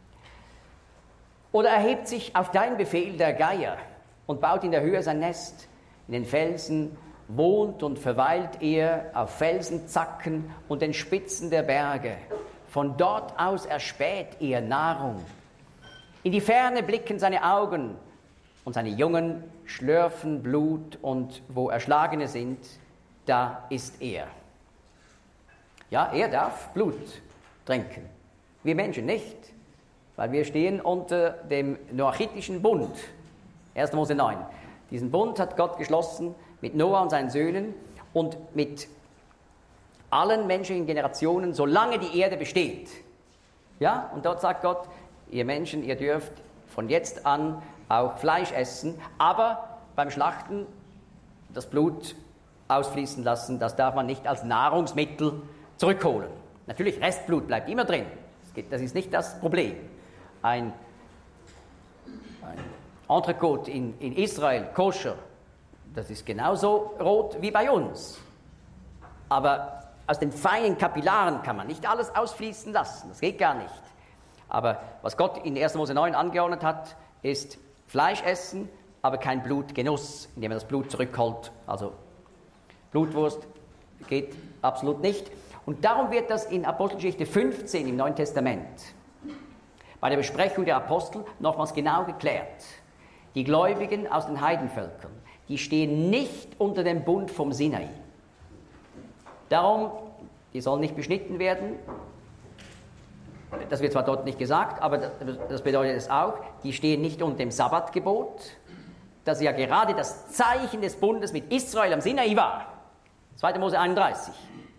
Oder erhebt sich auf deinen Befehl der Geier und baut in der Höhe sein Nest. In den Felsen wohnt und verweilt er auf Felsenzacken und den Spitzen der Berge. Von dort aus erspäht er Nahrung. In die Ferne blicken seine Augen und seine Jungen schlürfen Blut und wo Erschlagene sind, da ist er. Ja, er darf Blut trinken. Wir Menschen nicht, weil wir stehen unter dem noachitischen Bund. 1. Mose 9. Diesen Bund hat Gott geschlossen mit Noah und seinen Söhnen und mit allen menschlichen Generationen, solange die Erde besteht. Ja, und dort sagt Gott, ihr Menschen, ihr dürft von jetzt an auch Fleisch essen, aber beim Schlachten das Blut ausfließen lassen, das darf man nicht als Nahrungsmittel zurückholen. Natürlich, Restblut bleibt immer drin. Das ist nicht das Problem. Ein Entrecote in Israel, koscher, das ist genauso rot wie bei uns. Aber aus den feinen Kapillaren kann man nicht alles ausfließen lassen. Das geht gar nicht. Aber was Gott in 1. Mose 9 angeordnet hat, ist Fleisch essen, aber kein Blutgenuss, indem man das Blut zurückholt. Also Blutwurst geht absolut nicht. Und darum wird das in Apostelgeschichte 15 im Neuen Testament bei der Besprechung der Apostel nochmals genau geklärt. Die Gläubigen aus den Heidenvölkern, die stehen nicht unter dem Bund vom Sinai. Darum, die sollen nicht beschnitten werden. Das wird zwar dort nicht gesagt, aber das bedeutet es auch, die stehen nicht unter dem Sabbatgebot, das ja gerade das Zeichen des Bundes mit Israel am Sinai war. 2. Mose 31.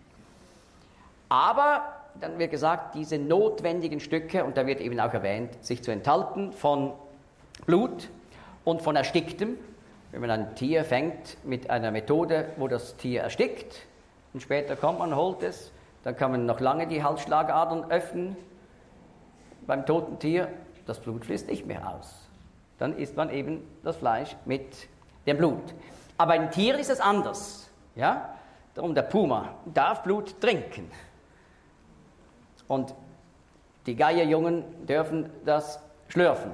Aber dann wird gesagt, diese notwendigen Stücke, und da wird eben auch erwähnt, sich zu enthalten von Blut und von Ersticktem. Wenn man ein Tier fängt mit einer Methode, wo das Tier erstickt, und später kommt man, holt es, dann kann man noch lange die Halsschlagadern öffnen. Beim toten Tier, das Blut fließt nicht mehr aus. Dann isst man eben das Fleisch mit dem Blut. Aber bei den Tieren ist es anders. Ja? Darum der Puma darf Blut trinken. Und die Geierjungen dürfen das schlürfen.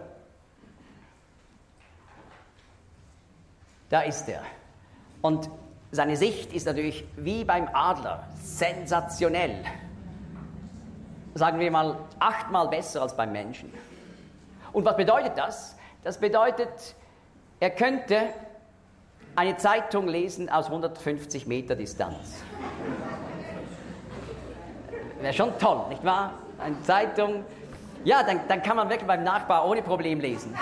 Da ist er. Und seine Sicht ist natürlich wie beim Adler, sensationell. Sagen wir mal 8-mal besser als beim Menschen. Und was bedeutet das? Das bedeutet, er könnte eine Zeitung lesen aus 150 Meter Distanz. Wäre schon toll, nicht wahr? Eine Zeitung, ja, dann kann man wirklich beim Nachbar ohne Problem lesen.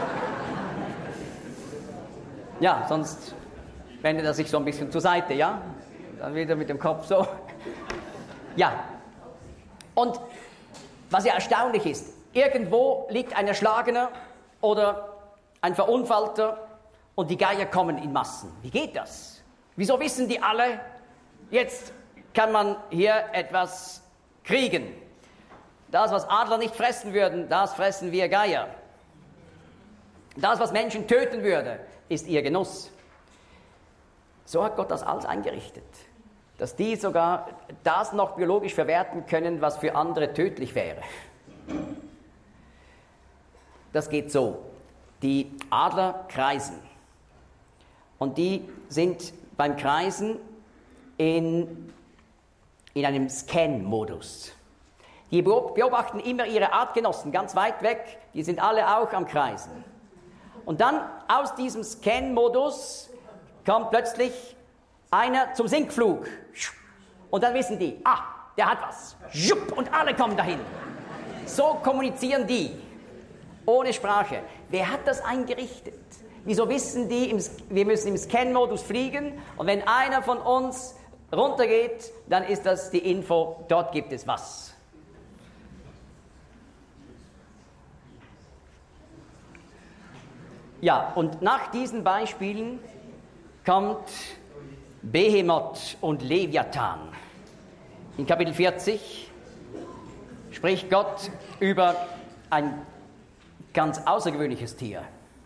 Ja, sonst wendet er sich so ein bisschen zur Seite, ja? Dann wieder mit dem Kopf so. Ja. Und was ja erstaunlich ist, irgendwo liegt ein Erschlagener oder ein Verunfallter und die Geier kommen in Massen. Wie geht das? Wieso wissen die alle, jetzt kann man hier etwas kriegen? Das, was Adler nicht fressen würden, das fressen wir Geier. Das, was Menschen töten würde, ist ihr Genuss. So hat Gott das alles eingerichtet, dass die sogar das noch biologisch verwerten können, was für andere tödlich wäre. Das geht so. Die Adler kreisen. Und die sind beim Kreisen in einem Scan-Modus. Die beobachten immer ihre Artgenossen ganz weit weg, die sind alle auch am Kreisen. Und dann aus diesem Scan-Modus kommt plötzlich einer zum Sinkflug. Und dann wissen die, der hat was. Und alle kommen dahin. So kommunizieren die, ohne Sprache. Wer hat das eingerichtet? Wieso wissen die, wir müssen im Scan-Modus fliegen und wenn einer von uns runtergeht, dann ist das die Info, dort gibt es was. Ja, und nach diesen Beispielen kommt Behemoth und Leviathan. In Kapitel 40 spricht Gott über ein ganz außergewöhnliches Tier.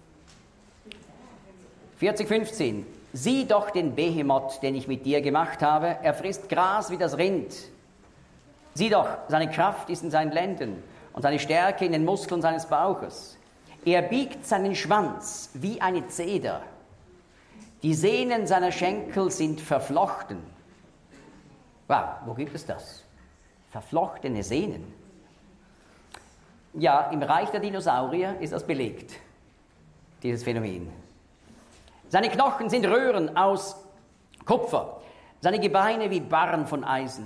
40,15. Sieh doch den Behemoth, den ich mit dir gemacht habe. Er frisst Gras wie das Rind. Sieh doch, seine Kraft ist in seinen Lenden und seine Stärke in den Muskeln seines Bauches. Er biegt seinen Schwanz wie eine Zeder. Die Sehnen seiner Schenkel sind verflochten. Wow, wo gibt es das? Verflochtene Sehnen. Ja, im Reich der Dinosaurier ist das belegt, dieses Phänomen. Seine Knochen sind Röhren aus Kupfer, seine Gebeine wie Barren von Eisen.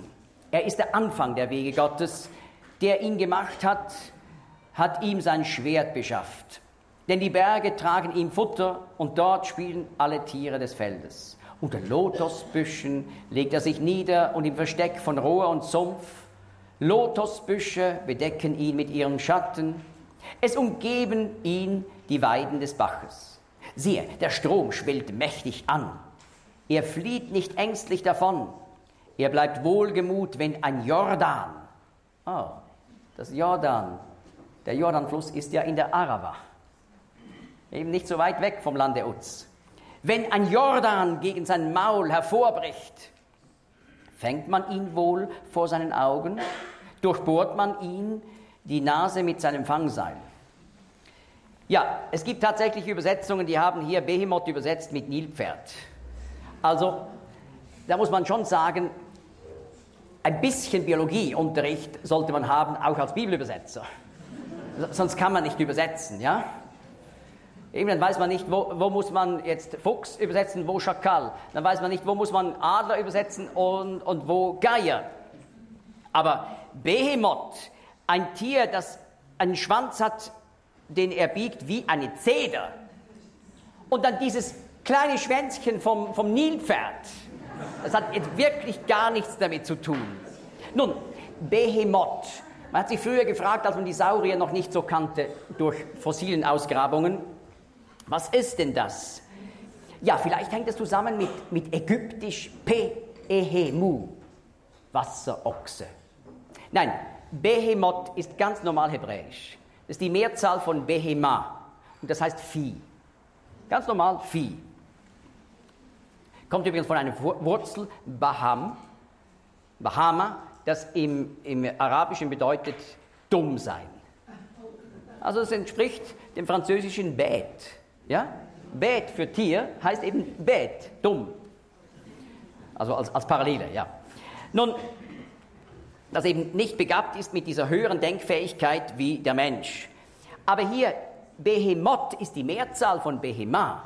Er ist der Anfang der Wege Gottes. Der ihn gemacht hat, hat ihm sein Schwert beschafft. Denn die Berge tragen ihm Futter und dort spielen alle Tiere des Feldes. Unter Lotosbüschen legt er sich nieder und im Versteck von Rohr und Sumpf. Lotosbüsche bedecken ihn mit ihrem Schatten. Es umgeben ihn die Weiden des Baches. Siehe, der Strom schwillt mächtig an. Er flieht nicht ängstlich davon. Er bleibt wohlgemut, wenn ein Jordan, das Jordan, der Jordanfluss ist ja in der Arava, eben nicht so weit weg vom Lande Uz. Wenn ein Jordan gegen sein Maul hervorbricht, fängt man ihn wohl vor seinen Augen, durchbohrt man ihn die Nase mit seinem Fangseil. Ja, es gibt tatsächlich Übersetzungen, die haben hier Behemoth übersetzt mit Nilpferd. Also, da muss man schon sagen, ein bisschen Biologieunterricht sollte man haben, auch als Bibelübersetzer. Sonst kann man nicht übersetzen, ja? Eben, dann weiß man nicht, wo muss man jetzt Fuchs übersetzen, wo Schakal. Dann weiß man nicht, wo muss man Adler übersetzen und wo Geier. Aber Behemoth, ein Tier, das einen Schwanz hat, den er biegt wie eine Zeder. Und dann dieses kleine Schwänzchen vom Nilpferd. Das hat jetzt wirklich gar nichts damit zu tun. Nun, Behemoth. Man hat sich früher gefragt, als man die Saurier noch nicht so kannte, durch fossilen Ausgrabungen, was ist denn das? Ja, vielleicht hängt es zusammen mit ägyptisch Behemu, Wasserochse. Nein, Behemoth ist ganz normal hebräisch. Das ist die Mehrzahl von Behema und das heißt Vieh. Ganz normal Vieh. Kommt übrigens von einer Wurzel Bahama, das im Arabischen bedeutet dumm sein. Also es entspricht dem französischen Bête. Ja? Bête für Tier heißt eben Bête, dumm. Also als Parallele, ja. Nun, das eben nicht begabt ist mit dieser höheren Denkfähigkeit wie der Mensch. Aber hier, Behemoth ist die Mehrzahl von Behema.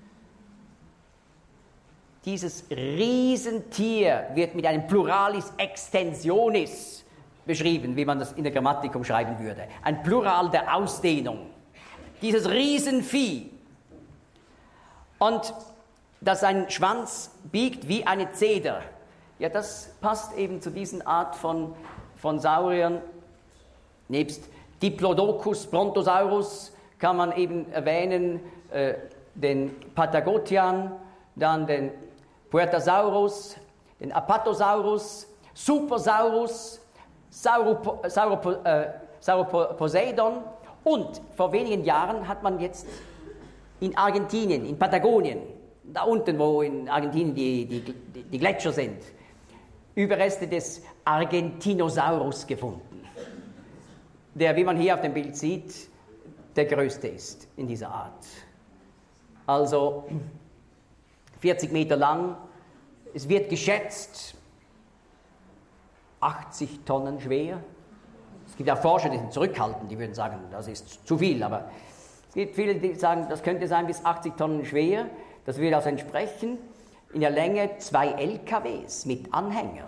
Dieses Riesentier wird mit einem Pluralis Extensionis beschrieben, wie man das in der Grammatik umschreiben würde. Ein Plural der Ausdehnung. Dieses Riesenvieh. Und dass sein Schwanz biegt wie eine Zeder. Ja, das passt eben zu diesen Art von Sauriern. Nebst Diplodocus brontosaurus kann man eben erwähnen den Patagotian, dann den Puertasaurus, den Apatosaurus, Supersaurus, Sauroposeidon und vor wenigen Jahren hat man jetzt in Argentinien, in Patagonien, da unten, wo in Argentinien die Gletscher sind, Überreste des Argentinosaurus gefunden, der, wie man hier auf dem Bild sieht, der größte ist in dieser Art. Also 40 Meter lang, es wird geschätzt 80 Tonnen schwer. Es gibt auch Forscher, die sind zurückhaltend, die würden sagen, das ist zu viel, aber es gibt viele, die sagen, das könnte sein bis 80 Tonnen schwer. Das würde also entsprechen in der Länge 2 LKWs mit Anhänger.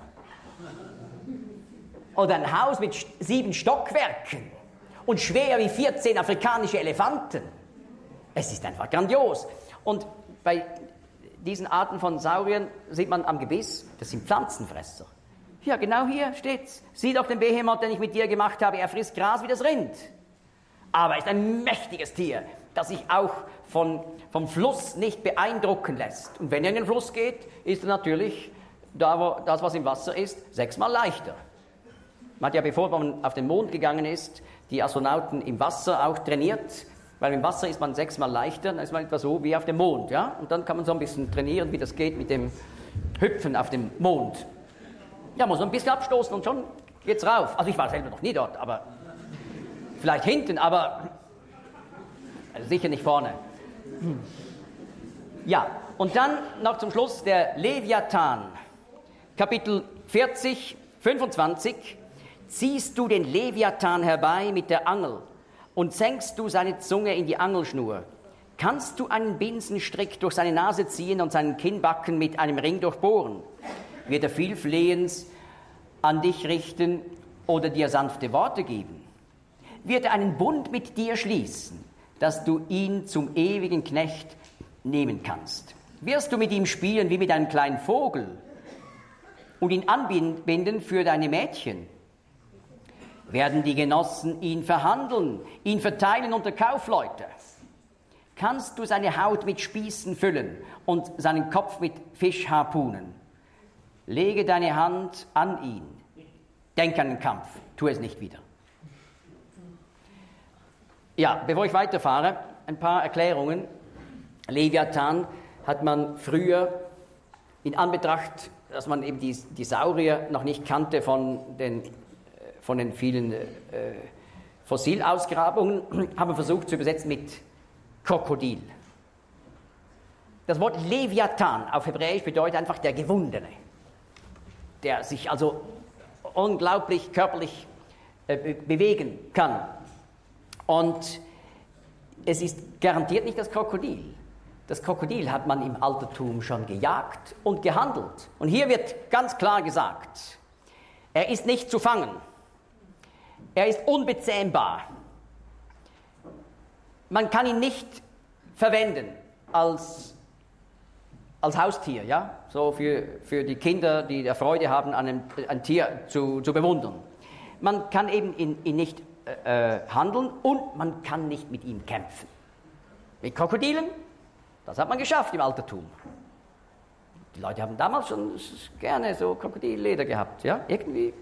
Oder ein Haus mit 7 Stockwerken und schwer wie 14 afrikanische Elefanten. Es ist einfach grandios. Und bei diesen Arten von Sauriern sieht man am Gebiss, das sind Pflanzenfresser. Ja, genau hier steht's. Sieh doch den Behemoth, den ich mit dir gemacht habe, er frisst Gras wie das Rind. Aber er ist ein mächtiges Tier, das sich auch vom Fluss nicht beeindrucken lässt. Und wenn er in den Fluss geht, ist er natürlich, da wo das, was im Wasser ist, 6-mal leichter. Man hat ja, bevor man auf den Mond gegangen ist, die Astronauten im Wasser auch trainiert, weil im Wasser ist man 6-mal leichter, dann ist man etwa so wie auf dem Mond. Ja? Und dann kann man so ein bisschen trainieren, wie das geht mit dem Hüpfen auf dem Mond. Ja, muss man ein bisschen abstoßen und schon geht's rauf. Also ich war selber noch nie dort, aber vielleicht hinten, aber also sicher nicht vorne. Ja, und dann noch zum Schluss der Leviathan. Kapitel 40, 25. Ziehst du den Leviathan herbei mit der Angel und senkst du seine Zunge in die Angelschnur? Kannst du einen Binsenstrick durch seine Nase ziehen und seinen Kinnbacken mit einem Ring durchbohren? Wird er viel flehens an dich richten oder dir sanfte Worte geben? Wird er einen Bund mit dir schließen, dass du ihn zum ewigen Knecht nehmen kannst? Wirst du mit ihm spielen wie mit einem kleinen Vogel und ihn anbinden für deine Mädchen? Werden die Genossen ihn verhandeln, ihn verteilen unter Kaufleute? Kannst du seine Haut mit Spießen füllen und seinen Kopf mit Fischharpunen? Lege deine Hand an ihn. Denk an den Kampf, tu es nicht wieder. Ja, bevor ich weiterfahre, ein paar Erklärungen. Leviathan hat man früher in Anbetracht, dass man eben die Saurier noch nicht kannte von den vielen Fossilausgrabungen, haben wir versucht zu übersetzen mit Krokodil. Das Wort Leviathan auf Hebräisch bedeutet einfach der Gewundene, der sich also unglaublich körperlich bewegen kann. Und es ist garantiert nicht das Krokodil. Das Krokodil hat man im Altertum schon gejagt und gehandelt. Und hier wird ganz klar gesagt, er ist nicht zu fangen. Er ist unbezähmbar. Man kann ihn nicht verwenden als Haustier, ja? So für die Kinder, die der Freude haben, ein Tier zu bewundern. Man kann eben ihn nicht handeln und man kann nicht mit ihm kämpfen. Mit Krokodilen, das hat man geschafft im Altertum. Die Leute haben damals schon gerne so Krokodilleder gehabt, ja? Irgendwie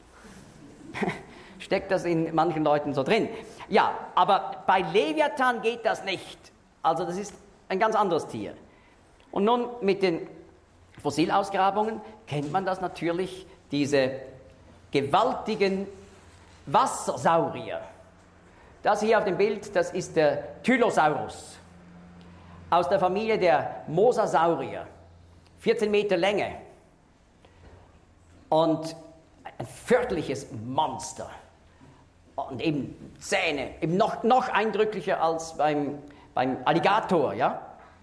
steckt das in manchen Leuten so drin. Ja, aber bei Leviathan geht das nicht. Also das ist ein ganz anderes Tier. Und nun mit den Fossilausgrabungen kennt man das natürlich, diese gewaltigen Wassersaurier. Das hier auf dem Bild, das ist der Tylosaurus aus der Familie der Mosasaurier. 14 Meter Länge und ein fürchterliches Monster. Und eben Zähne, eben noch eindrücklicher als beim Alligator, ja.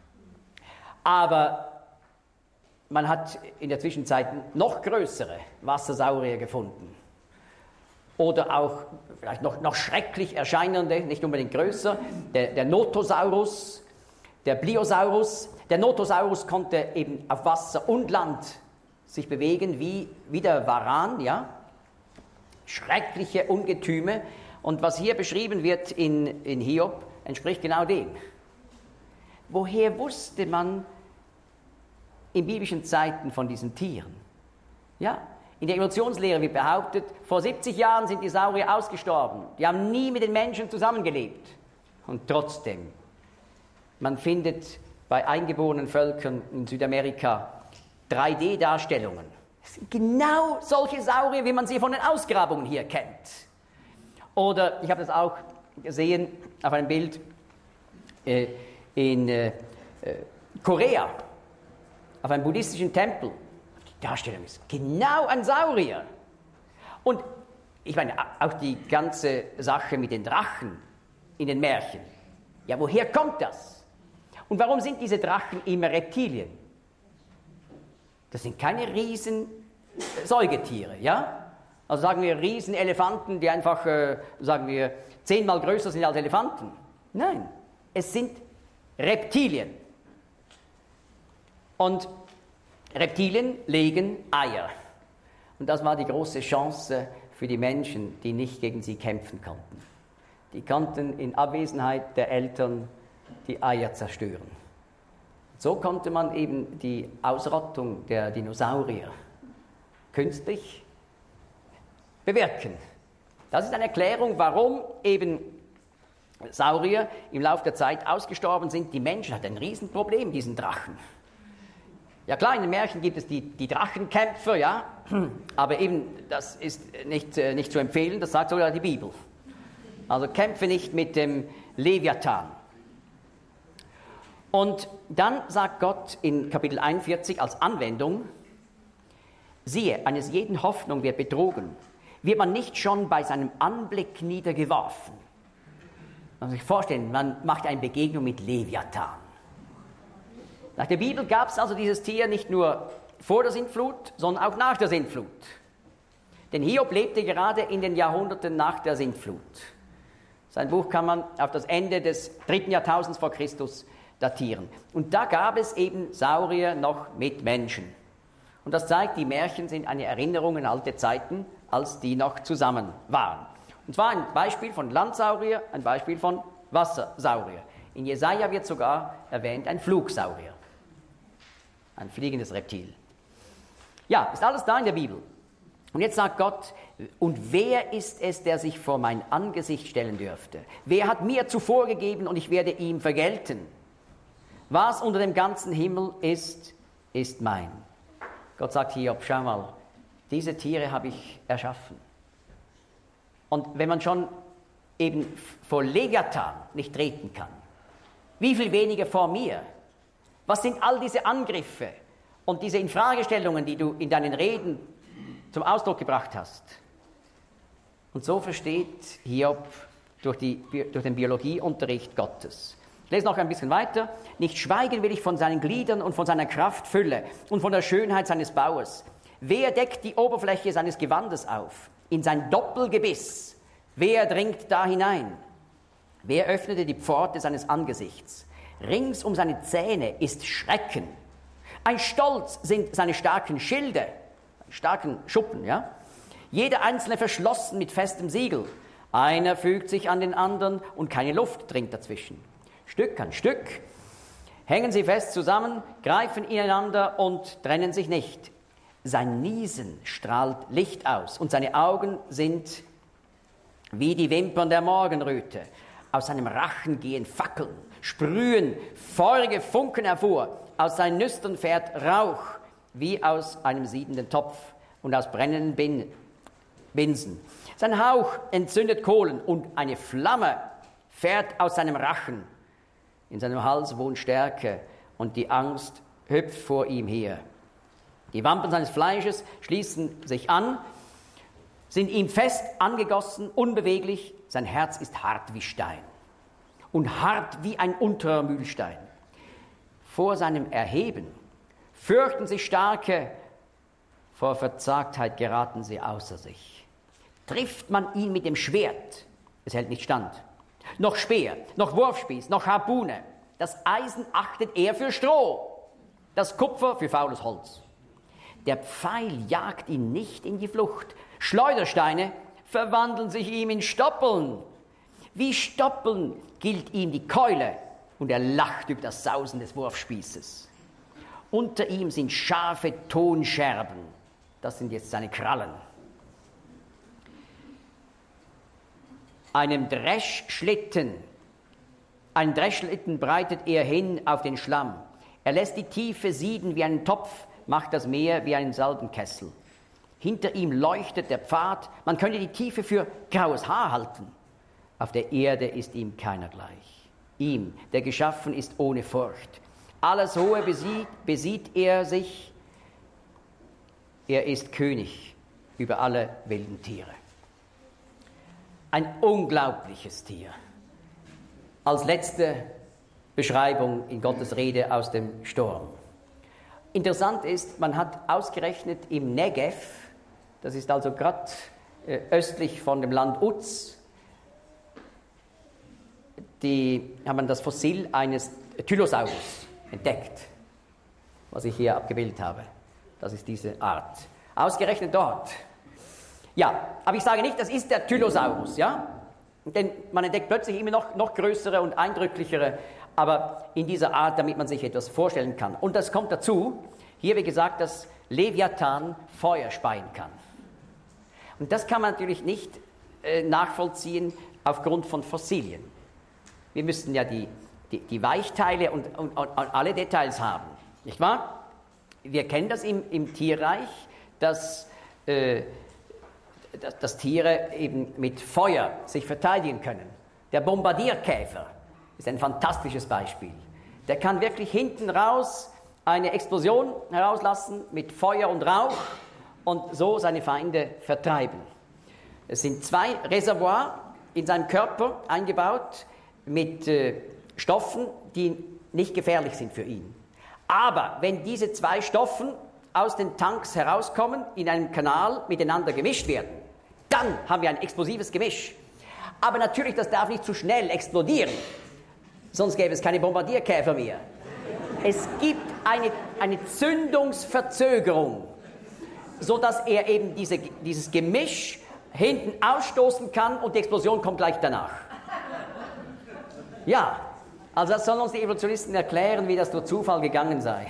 Aber man hat in der Zwischenzeit noch größere Wassersaurier gefunden. Oder auch vielleicht noch schrecklich erscheinende, nicht unbedingt größer, der Notosaurus, der Pliosaurus. Der Notosaurus konnte eben auf Wasser und Land sich bewegen, wie der Varan, ja. Schreckliche Ungetüme. Und was hier beschrieben wird in Hiob, entspricht genau dem. Woher wusste man in biblischen Zeiten von diesen Tieren? Ja, in der Evolutionslehre wird behauptet, vor 70 Jahren sind die Saurier ausgestorben. Die haben nie mit den Menschen zusammengelebt. Und trotzdem, man findet bei eingeborenen Völkern in Südamerika 3D-Darstellungen. Es sind genau solche Saurier, wie man sie von den Ausgrabungen hier kennt. Oder ich habe das auch gesehen auf einem Bild in Korea, auf einem buddhistischen Tempel. Die Darstellung ist genau ein Saurier. Und ich meine, auch die ganze Sache mit den Drachen in den Märchen. Ja, woher kommt das? Und warum sind diese Drachen immer Reptilien? Das sind keine riesen Säugetiere, ja? Also sagen wir Riesenelefanten, die einfach, sagen wir, 10-mal größer sind als Elefanten. Nein, es sind Reptilien. Und Reptilien legen Eier. Und das war die große Chance für die Menschen, die nicht gegen sie kämpfen konnten. Die konnten in Abwesenheit der Eltern die Eier zerstören. So konnte man eben die Ausrottung der Dinosaurier künstlich bewirken. Das ist eine Erklärung, warum eben Saurier im Laufe der Zeit ausgestorben sind. Die Menschen hatten ein Riesenproblem, diesen Drachen. Ja klar, in den Märchen gibt es die Drachenkämpfer, ja, aber eben, das ist nicht zu empfehlen, das sagt sogar die Bibel. Also kämpfe nicht mit dem Leviathan. Und dann sagt Gott in Kapitel 41 als Anwendung, siehe, eines jeden Hoffnung wird betrogen, wird man nicht schon bei seinem Anblick niedergeworfen. Man muss sich vorstellen, man macht eine Begegnung mit Leviathan. Nach der Bibel gab es also dieses Tier nicht nur vor der Sintflut, sondern auch nach der Sintflut. Denn Hiob lebte gerade in den Jahrhunderten nach der Sintflut. Sein Buch kann man auf das Ende des 3. Jahrtausends vor Christus datieren. Und da gab es eben Saurier noch mit Menschen. Und das zeigt, die Märchen sind eine Erinnerung an alte Zeiten, als die noch zusammen waren. Und zwar ein Beispiel von Landsaurier, ein Beispiel von Wassersaurier. In Jesaja wird sogar erwähnt ein Flugsaurier, ein fliegendes Reptil. Ja, ist alles da in der Bibel. Und jetzt sagt Gott, und wer ist es, der sich vor mein Angesicht stellen dürfte? Wer hat mir zuvor gegeben und ich werde ihm vergelten? Was unter dem ganzen Himmel ist, ist mein. Gott sagt Hiob, schau mal, diese Tiere habe ich erschaffen. Und wenn man schon eben vor Leviathan nicht treten kann, wie viel weniger vor mir? Was sind all diese Angriffe und diese Infragestellungen, die du in deinen Reden zum Ausdruck gebracht hast? Und so versteht Hiob durch den Biologieunterricht Gottes. Ich lese noch ein bisschen weiter. Nicht schweigen will ich von seinen Gliedern und von seiner Kraftfülle und von der Schönheit seines Baues. Wer deckt die Oberfläche seines Gewandes auf? In sein Doppelgebiss. Wer dringt da hinein? Wer öffnete die Pforte seines Angesichts? Rings um seine Zähne ist Schrecken. Ein Stolz sind seine starken Schilde, starken Schuppen, ja? Jeder einzelne verschlossen mit festem Siegel. Einer fügt sich an den anderen und keine Luft dringt dazwischen. Stück an Stück hängen sie fest zusammen, greifen ineinander und trennen sich nicht. Sein Niesen strahlt Licht aus und seine Augen sind wie die Wimpern der Morgenröte. Aus seinem Rachen gehen Fackeln, sprühen feurige Funken hervor. Aus seinen Nüstern fährt Rauch wie aus einem siedenden Topf und aus brennenden Binsen. Sein Hauch entzündet Kohlen und eine Flamme fährt aus seinem Rachen. In seinem Hals wohnt Stärke und die Angst hüpft vor ihm her. Die Wampen seines Fleisches schließen sich an, sind ihm fest angegossen, unbeweglich. Sein Herz ist hart wie Stein und hart wie ein unterer Mühlstein. Vor seinem Erheben fürchten sich Starke, vor Verzagtheit geraten sie außer sich. Trifft man ihn mit dem Schwert, es hält nicht stand. Noch Speer, noch Wurfspieß, noch Harpune. Das Eisen achtet er für Stroh, das Kupfer für faules Holz. Der Pfeil jagt ihn nicht in die Flucht. Schleudersteine verwandeln sich ihm in Stoppeln. Wie Stoppeln gilt ihm die Keule und er lacht über das Sausen des Wurfspießes. Unter ihm sind scharfe Tonscherben. Das sind jetzt seine Krallen. Einen Dreschschlitten breitet er hin auf den Schlamm. Er lässt die Tiefe sieden wie einen Topf, macht das Meer wie einen Salbenkessel. Hinter ihm leuchtet der Pfad, man könnte die Tiefe für graues Haar halten. Auf der Erde ist ihm keiner gleich. Ihm, der geschaffen ist ohne Furcht. Alles Hohe besieht er sich. Er ist König über alle wilden Tiere. Ein unglaubliches Tier. Als letzte Beschreibung in Gottes Rede aus dem Sturm. Interessant ist, man hat ausgerechnet im Negev, das ist also gerade östlich von dem Land Uz, haben man das Fossil eines Tylosaurus entdeckt, was ich hier abgebildet habe. Das ist diese Art. Ausgerechnet dort. Ja, aber ich sage nicht, das ist der Tylosaurus, ja? Denn man entdeckt plötzlich immer noch größere und eindrücklichere, aber in dieser Art, damit man sich etwas vorstellen kann. Und das kommt dazu, hier wie gesagt, dass Leviathan Feuer speien kann. Und das kann man natürlich nicht nachvollziehen aufgrund von Fossilien. Wir müssten ja die Weichteile und alle Details haben, nicht wahr? Wir kennen das im Tierreich, dass Tiere eben mit Feuer sich verteidigen können. Der Bombardierkäfer ist ein fantastisches Beispiel. Der kann wirklich hinten raus eine Explosion herauslassen mit Feuer und Rauch und so seine Feinde vertreiben. Es sind 2 Reservoirs in seinem Körper eingebaut mit Stoffen, die nicht gefährlich sind für ihn. Aber wenn diese 2 Stoffen aus den Tanks herauskommen, in einem Kanal miteinander gemischt werden. Dann haben wir ein explosives Gemisch. Aber natürlich, das darf nicht zu schnell explodieren, sonst gäbe es keine Bombardierkäfer mehr. Es gibt eine Zündungsverzögerung, sodass er eben dieses Gemisch hinten ausstoßen kann und die Explosion kommt gleich danach. Ja, also das sollen uns die Evolutionisten erklären, wie das durch Zufall gegangen sei.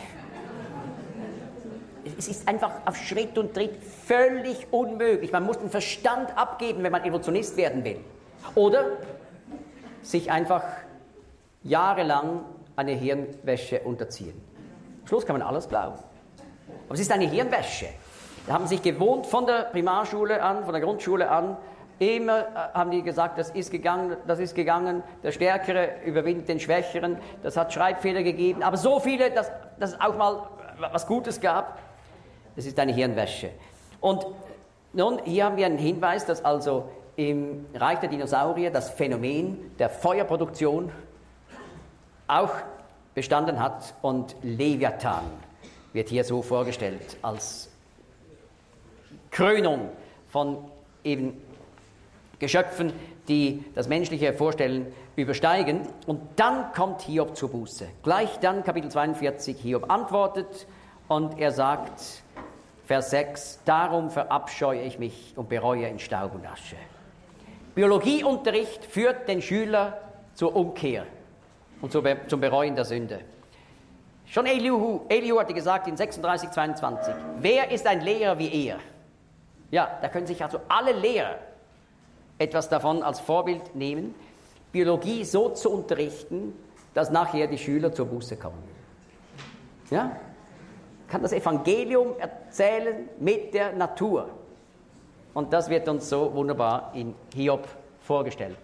Es ist einfach auf Schritt und Tritt völlig unmöglich. Man muss den Verstand abgeben, wenn man Evolutionist werden will. Oder sich einfach jahrelang eine Hirnwäsche unterziehen. Am Schluss kann man alles glauben. Aber es ist eine Hirnwäsche. Da haben sich gewohnt von der Primarschule an, von der Grundschule an, immer haben die gesagt, das ist gegangen, der Stärkere überwindet den Schwächeren, das hat Schreibfehler gegeben, aber so viele, dass es auch mal was Gutes gab. Das ist eine Hirnwäsche. Und nun, hier haben wir einen Hinweis, dass also im Reich der Dinosaurier das Phänomen der Feuerproduktion auch bestanden hat und Leviathan wird hier so vorgestellt als Krönung von eben Geschöpfen, die das menschliche Vorstellen übersteigen. Und dann kommt Hiob zur Buße. Gleich dann, Kapitel 42, Hiob antwortet und er sagt, Vers 6, darum verabscheue ich mich und bereue in Staub und Asche. Biologieunterricht führt den Schüler zur Umkehr und zum Bereuen der Sünde. Schon Elihu hatte gesagt in 36,22, wer ist ein Lehrer wie er? Ja, da können sich also alle Lehrer etwas davon als Vorbild nehmen, Biologie so zu unterrichten, dass nachher die Schüler zur Buße kommen. Ja? Kann das Evangelium erzählen mit der Natur. Und das wird uns so wunderbar in Hiob vorgestellt.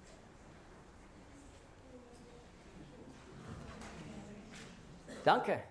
Danke.